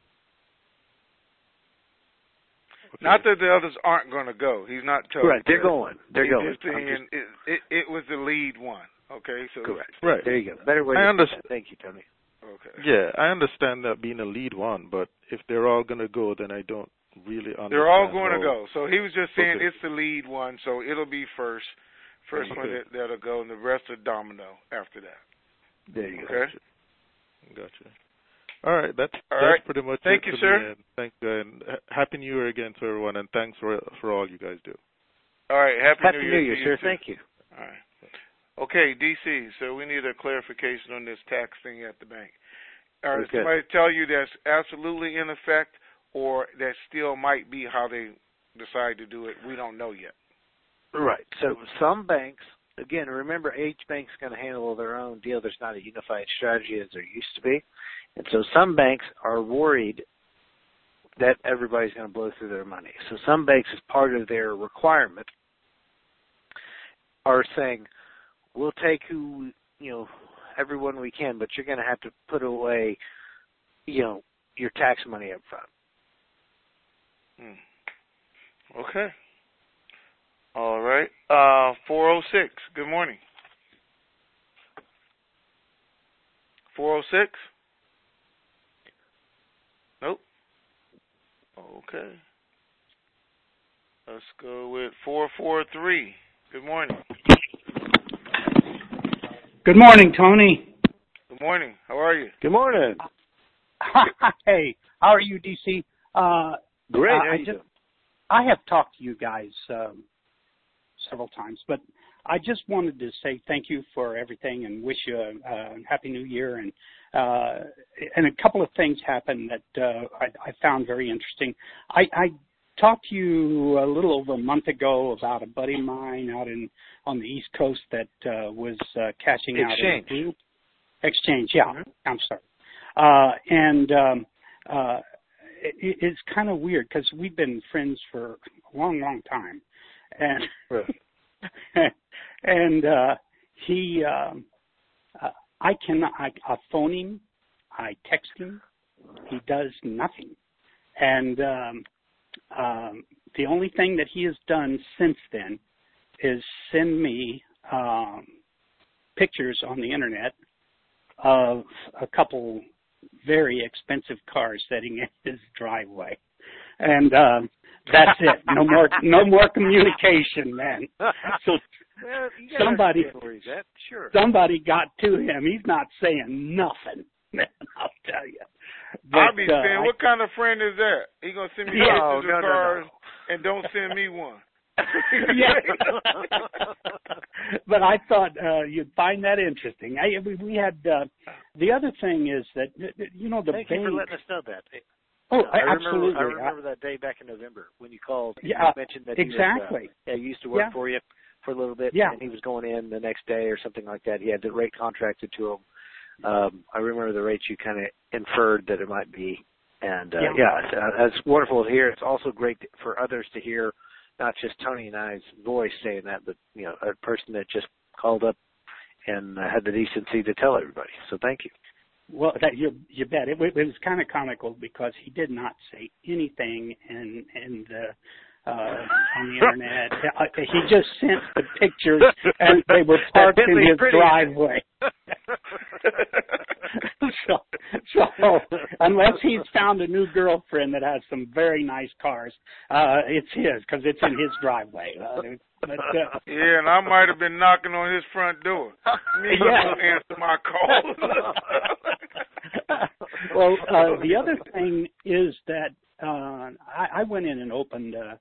Speaker 2: Okay. Not that the others aren't going to go. He's not telling.
Speaker 3: Correct. They're going.
Speaker 2: It was the lead one. Okay. So
Speaker 3: correct.
Speaker 7: Right.
Speaker 3: There you go. Better way.
Speaker 7: I understand.
Speaker 3: Thank you, Tony.
Speaker 2: Okay.
Speaker 7: Yeah, I understand that being a lead one, but if they're all going to go, then I don't really understand.
Speaker 2: They're all going to go. So he was just saying it's the lead one, so it'll be first one that'll go, and the rest are domino after that.
Speaker 3: There you go.
Speaker 2: Okay.
Speaker 7: Gotcha. All right, that's pretty much
Speaker 2: Thank
Speaker 7: it
Speaker 2: you,
Speaker 7: for
Speaker 2: sir.
Speaker 7: me. And thank you, and Happy New Year again to everyone, and thanks for all you guys do.
Speaker 2: All right, Happy New
Speaker 3: Year, sir.
Speaker 2: Too.
Speaker 3: Thank you.
Speaker 2: All right. Okay, DC, so we need a clarification on this tax thing at the bank. Did somebody tell you that's absolutely in effect, or that still might be how they decide to do it? We don't know yet.
Speaker 3: Right. So some banks, again, remember each bank's going to handle their own deal. There's not a unified strategy as there used to be. And so some banks are worried that everybody's going to blow through their money. So some banks, as part of their requirement, are saying, we'll take everyone we can, but you're going to have to put away, your tax money up front.
Speaker 2: Okay. All right. 406, good morning. 406? Nope. Okay. Let's go with 443. Good morning.
Speaker 8: Good morning, Tony.
Speaker 2: Good morning. How are you?
Speaker 3: Good morning.
Speaker 8: Hey, how are you, DC?
Speaker 3: Great.
Speaker 8: I have talked to you guys several times, but I just wanted to say thank you for everything and wish you a Happy New Year. And a couple of things happened that I found very interesting. I talked to you a little over a month ago about a buddy of mine out on the East Coast that was cashing
Speaker 3: Exchange.
Speaker 8: out. Exchange, yeah. Mm-hmm. I'm sorry. It's kind of weird because we've been friends for a long, long time, and he, I phone him, I text him, he does nothing, and the only thing that he has done since then is send me pictures on the internet of a couple very expensive cars sitting in his driveway, and that's it. No more communication, man. So somebody got to him. He's not saying nothing, man. I'll tell you. But,
Speaker 2: I'll be saying, what kind of friend is that? He gonna send me pictures of cars and don't send me one.
Speaker 8: Yeah. But I thought you'd find that interesting. We had the other thing is that the
Speaker 3: Thank you for letting us know that.
Speaker 8: Oh, absolutely.
Speaker 3: I remember that day back in November when you called.
Speaker 8: Yeah,
Speaker 3: you mentioned that
Speaker 8: exactly.
Speaker 3: He used to work for you for a little bit,
Speaker 8: yeah.
Speaker 3: and he was going in the next day or something like that. He had the rate contracted to him. I remember the rates you kind of inferred that it might be. And, it's wonderful to hear. It's also great for others to hear, not just Tony and I's voice saying that, but, a person that just called up and had the decency to tell everybody. So thank you.
Speaker 8: Well, you bet. It was kind of comical because he did not say anything in the on the internet. He just sent the pictures, and they were parked in his driveway. so unless he's found a new girlfriend that has some very nice cars, it's his because it's in his driveway.
Speaker 2: Yeah, and I might have been knocking on his front door. Answer my call.
Speaker 8: Well, the other thing is that I went in and opened a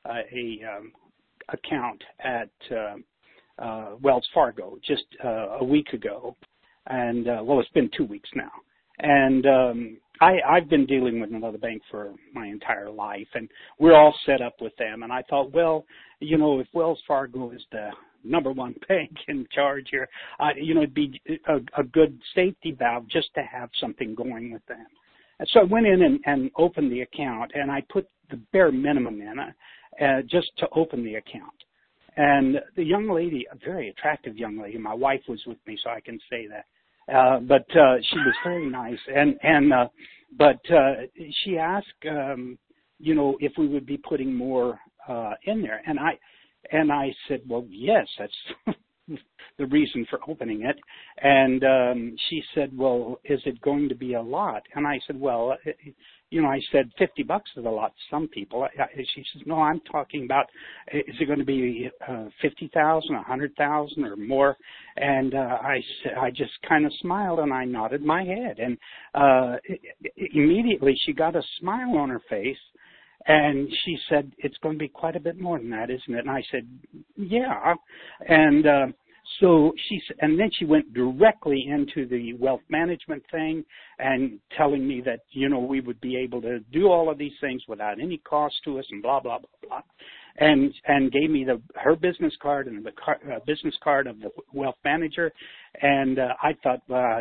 Speaker 8: account at Wells Fargo just a week ago, and it's been 2 weeks now. And I've been dealing with another bank for my entire life, and we're all set up with them. And I thought, if Wells Fargo is the number one bank in charge here, it'd be a good safety valve just to have something going with them. And so I went in and opened the account, and I put the bare minimum in just to open the account. And the young lady, a very attractive young lady, my wife was with me, so I can say that. But she was very nice, but she asked, if we would be putting more in there, and I said, well, yes, that's the reason for opening it. And she said, well, is it going to be a lot? And I said, well, I said $50 is a lot to some people. She says, no, I'm talking about, is it going to be 50,000, 100,000 or more? And I just kind of smiled and I nodded my head. And immediately she got a smile on her face. And she said, it's going to be quite a bit more than that, isn't it? And I said, yeah. And and then she went directly into the wealth management thing and telling me that, we would be able to do all of these things without any cost to us and blah, blah, blah, blah. And gave me her business card and the business card of the wealth manager. And I thought,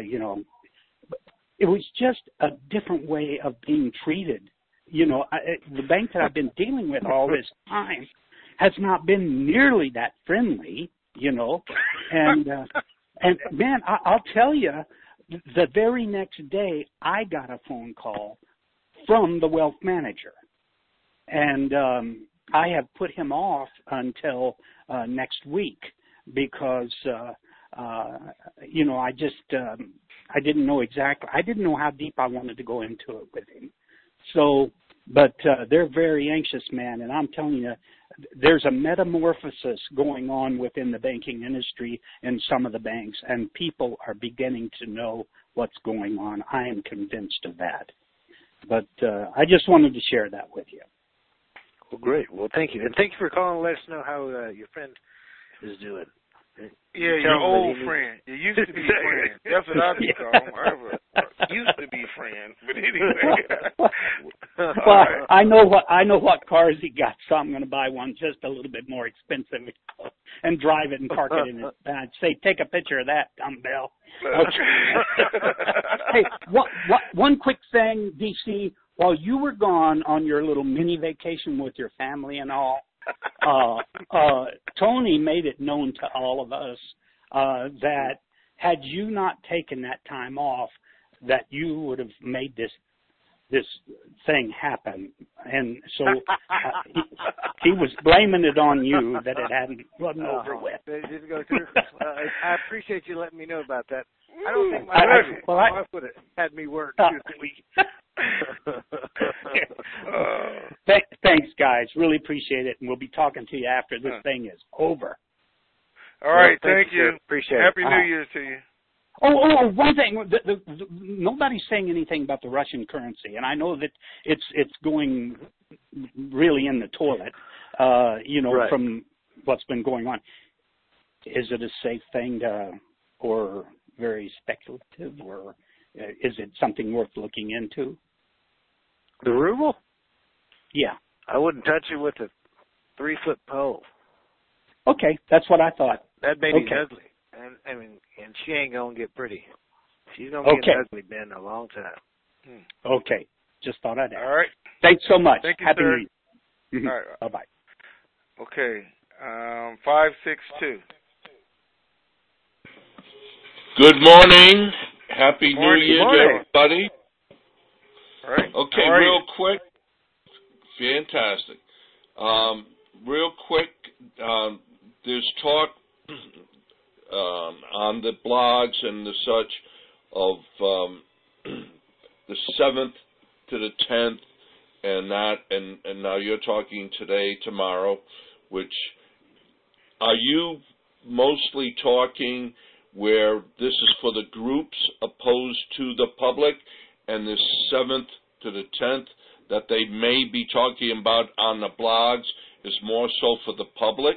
Speaker 8: it was just a different way of being treated. The bank that I've been dealing with all this time has not been nearly that friendly, and man, I'll tell you, the very next day I got a phone call from the wealth manager, and I have put him off until next week because I just I didn't know exactly. I didn't know how deep I wanted to go into it with him. So, but they're very anxious, man, and I'm telling you, there's a metamorphosis going on within the banking industry in some of the banks, and people are beginning to know what's going on. I am convinced of that. But I just wanted to share that with you.
Speaker 3: Well, great. Well, thank you. And thank you for calling and let us know how your friend is doing.
Speaker 2: Yeah, your old friend. You used to be friends. That's what I just call him. Used to be friends, but anyway.
Speaker 8: Well, I know what cars he got, so I'm going to buy one just a little bit more expensive and drive it and park it in it. And I'd say, take a picture of that, dumbbell. Okay. Hey, one quick thing, DC. While you were gone on your little mini vacation with your family and all, Tony made it known to all of us that had you not taken that time off, that you would have made this thing happen. And so he was blaming it on you that it wasn't over with.
Speaker 3: It didn't go through. I appreciate you letting me know about that. I don't think my wife would have had me work this week.
Speaker 8: Thanks, guys. Really appreciate it, and we'll be talking to you after this thing is over.
Speaker 2: All right, thank you.
Speaker 3: Appreciate it.
Speaker 2: Happy New Year to you.
Speaker 8: Oh, one thing. Nobody's saying anything about the Russian currency, and I know that it's going really in the toilet, right, from what's been going on. Is it a safe thing or very speculative, or is it something worth looking into?
Speaker 3: The ruble?
Speaker 8: Yeah.
Speaker 3: I wouldn't touch it with a 3-foot pole.
Speaker 8: Okay, that's what I thought.
Speaker 3: That baby's ugly. And she ain't gonna get pretty. She's going to be an ugly Ben a long time.
Speaker 8: Okay. Just thought I'd ask.
Speaker 2: All right.
Speaker 8: Thanks so much.
Speaker 2: Thank you,
Speaker 8: Happy
Speaker 2: sir.
Speaker 8: New Year.
Speaker 2: All right.
Speaker 8: Bye-bye.
Speaker 2: Okay. 562.
Speaker 9: Good morning. Happy
Speaker 2: Morning.
Speaker 9: New Year to everybody.
Speaker 2: All right.
Speaker 9: Okay, real quick. Fantastic. Real quick, there's talk on the blogs and the such of the 7th to the 10th, and now you're talking today, tomorrow, which are you mostly talking where this is for the groups opposed to the public, and the 7th to the 10th that they may be talking about on the blogs is more so for the public?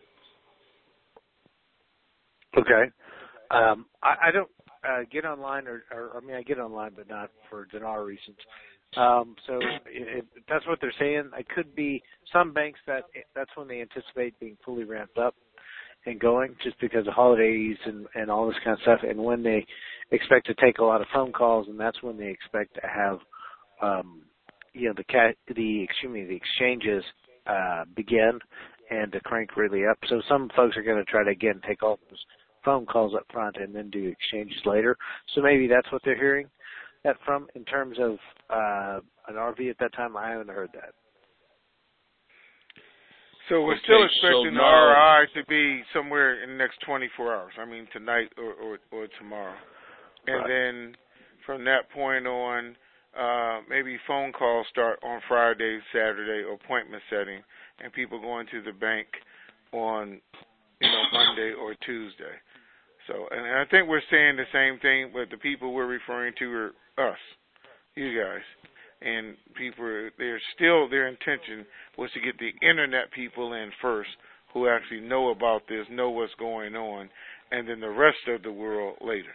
Speaker 3: Okay. I don't get online, or I get online, but not for dinar reasons. So if that's what they're saying. It could be some banks that's when they anticipate being fully ramped up and going, just because of holidays and all this kind of stuff, and when they expect to take a lot of phone calls, and that's when they expect to have the exchanges begin and to crank really up. So some folks are going to try to again take all those phone calls up front and then do exchanges later. So maybe that's what they're hearing that from. In terms of an RV at that time, I haven't heard that.
Speaker 2: So we're still expecting the RI to be somewhere in the next 24 hours. I mean, tonight or tomorrow. And then from that point on, maybe phone calls start on Friday, Saturday, or appointment setting, and people going to the bank on, Monday or Tuesday. So, and I think we're saying the same thing, but the people we're referring to are us, you guys. And people, their intention was to get the internet people in first who actually know about this, know what's going on, and then the rest of the world later.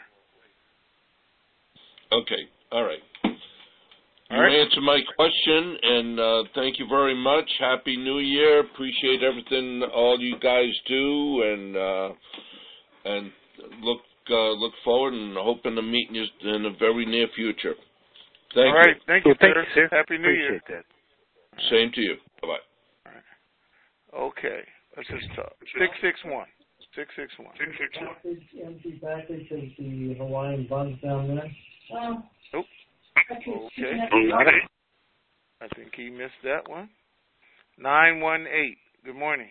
Speaker 9: Okay, all right. You answered my question, and thank you very much. Happy New Year. Appreciate everything all you guys do, and look forward and hoping to meet you in the very near future. Thank you.
Speaker 2: All right. Thank you,
Speaker 3: Thank you, sir.
Speaker 2: Happy New Year.
Speaker 3: Appreciate that.
Speaker 9: Same to you. Bye-bye.
Speaker 2: All right. Okay. Let's just talk. 661. 661.
Speaker 10: Empty package of the Hawaiian buns down there.
Speaker 2: Nope. Okay. I think he missed that one. 918. Good morning.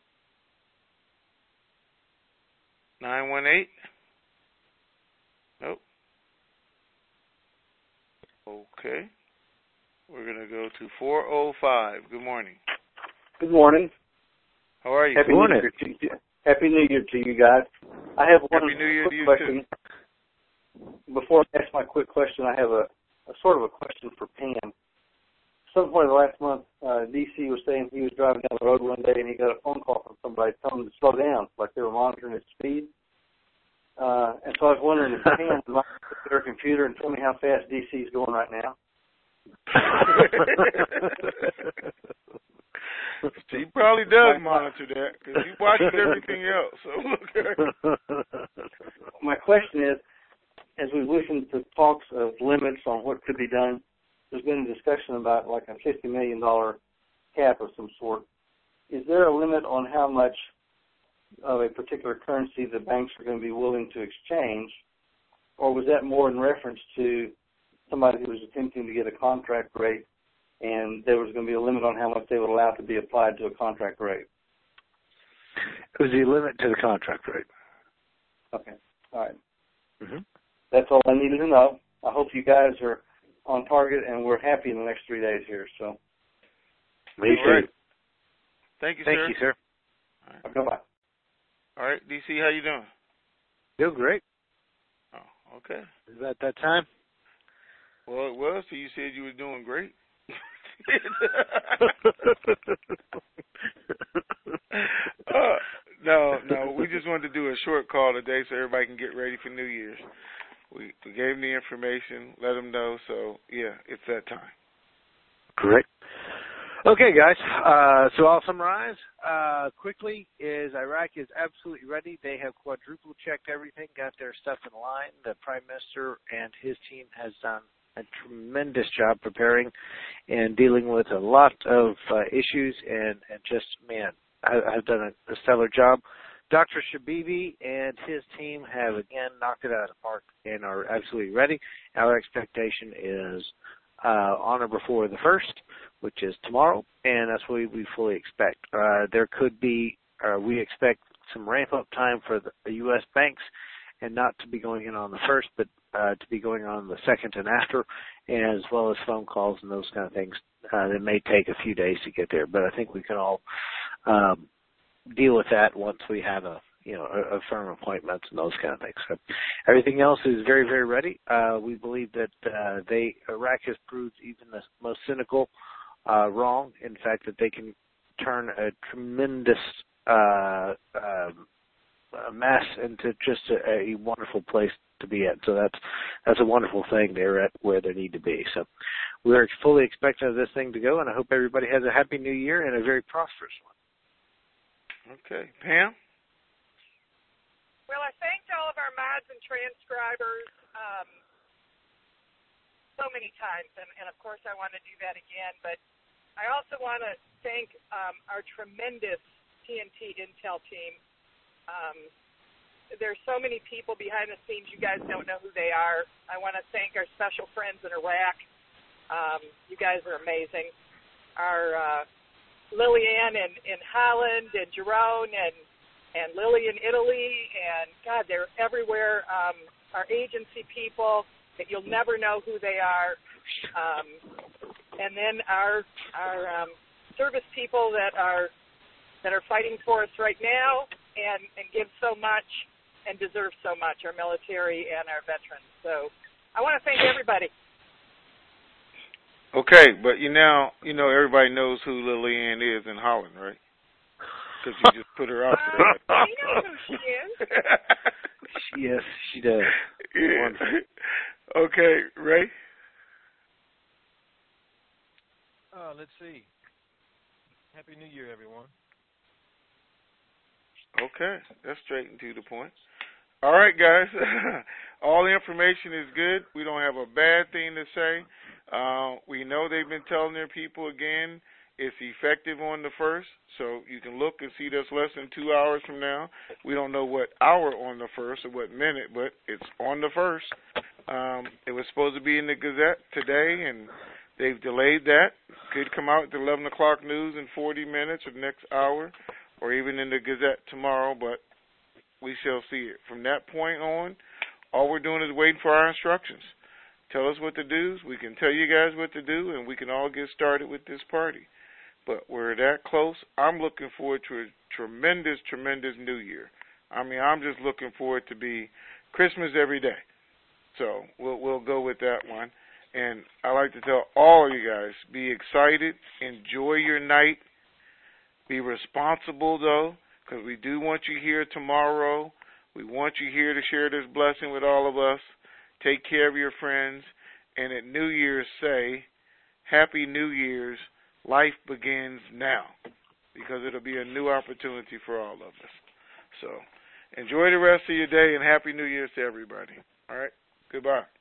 Speaker 2: 918. Nope. Okay. We're going to go to 405. Good morning.
Speaker 11: Good morning.
Speaker 2: How are you?
Speaker 11: Happy New Year to you guys. I have one quick question. Before I ask my quick question, I have a sort of a question for Pam. Some point last month, DC was saying he was driving down the road one day and he got a phone call from somebody telling him to slow down, like they were monitoring his speed. And so I was wondering if Pam might look at her computer and tell me how fast DC is going right now.
Speaker 2: He probably does monitor that because he watches everything else. So
Speaker 11: my question is, as we listen to talks of limits on what could be done, there's been a discussion about like a $50 million cap of some sort. Is there a limit on how much of a particular currency the banks are going to be willing to exchange, or was that more in reference to somebody who was attempting to get a contract rate and there was going to be a limit on how much they would allow to be applied to a contract rate?
Speaker 3: It was the limit to the contract rate.
Speaker 11: Okay. All right.
Speaker 3: Mm-hmm.
Speaker 11: That's all I needed to know. I hope you guys are on target and we're happy in the next 3 days here. So,
Speaker 3: me too.
Speaker 2: Right. Thank you, sir.
Speaker 3: Thank you, sir.
Speaker 2: All right.
Speaker 11: Bye-bye.
Speaker 2: All right, DC, how you doing?
Speaker 3: Doing great.
Speaker 2: Oh, okay.
Speaker 3: Is that time?
Speaker 2: Well, it was, so you said you were doing great. No, we just wanted to do a short call today so everybody can get ready for New Year's. We gave them the information, let them know, so, yeah, it's that time.
Speaker 3: Great. Okay, guys. So I'll summarize quickly. Is Iraq is absolutely ready. They have quadruple checked everything, got their stuff in line. The Prime Minister and his team has done a tremendous job preparing and dealing with a lot of issues. And just, man, I've done a stellar job. Dr. Shabibi and his team have, again, knocked it out of the park and are absolutely ready. Our expectation is on or before the 1st, which is tomorrow, and that's what we fully expect. There could be, we expect some ramp-up time for the U.S. banks, and not to be going in on the 1st, but to be going on the 2nd and after, as well as phone calls and those kind of things. That may take a few days to get there, but I think we can all deal with that once we have a firm appointment and those kind of things. So everything else is very, very ready. We believe that Iraq has proved even the most cynical wrong. In fact, that they can turn a tremendous mess into just a wonderful place to be at. So that's a wonderful thing. They're at where they need to be. So we're fully expecting this thing to go, and I hope everybody has a happy new year and a very prosperous one.
Speaker 2: Okay. Pam?
Speaker 12: Well, I thanked all of our mods and transcribers so many times, and of course I want to do that again, but I also want to thank our tremendous TNT Intel team. There's so many people behind the scenes, you guys don't know who they are. I want to thank our special friends in Iraq. You guys are amazing. Our Lillian in Holland, and Jerome, and Lily in Italy, and God, they're everywhere. Our agency people that you'll never know who they are, and then our service people that are fighting for us right now and give so much and deserve so much, our military and our veterans. So I want to thank everybody.
Speaker 2: Okay, but everybody knows who Lillian is in Holland, right? Because you just put her out there.
Speaker 12: I know who she is.
Speaker 3: Yes, she does.
Speaker 2: Yeah. Okay, Ray?
Speaker 13: Let's see. Happy New Year, everyone.
Speaker 2: Okay, that's straight and to the point. All right, guys. All the information is good. We don't have a bad thing to say. We know they've been telling their people again it's effective on the 1st, so you can look and see that's less than 2 hours from now. We don't know what hour on the 1st or what minute, but it's on the 1st. It was supposed to be in the Gazette today, and they've delayed that. Could come out at the 11 o'clock news in 40 minutes or the next hour, or even in the Gazette tomorrow, but we shall see it. From that point on, all we're doing is waiting for our instructions. Tell us what to do. We can tell you guys what to do, and we can all get started with this party. But we're that close. I'm looking forward to a tremendous, tremendous New Year. I mean, I'm just looking forward to be Christmas every day. So we'll go with that one. And I like to tell all of you guys, be excited, enjoy your night, be responsible though, because we do want you here tomorrow. We want you here to share this blessing with all of us. Take care of your friends, and at New Year's say, Happy New Year's, life begins now, because it'll be a new opportunity for all of us. So enjoy the rest of your day, and Happy New Year's to everybody. All right? Goodbye.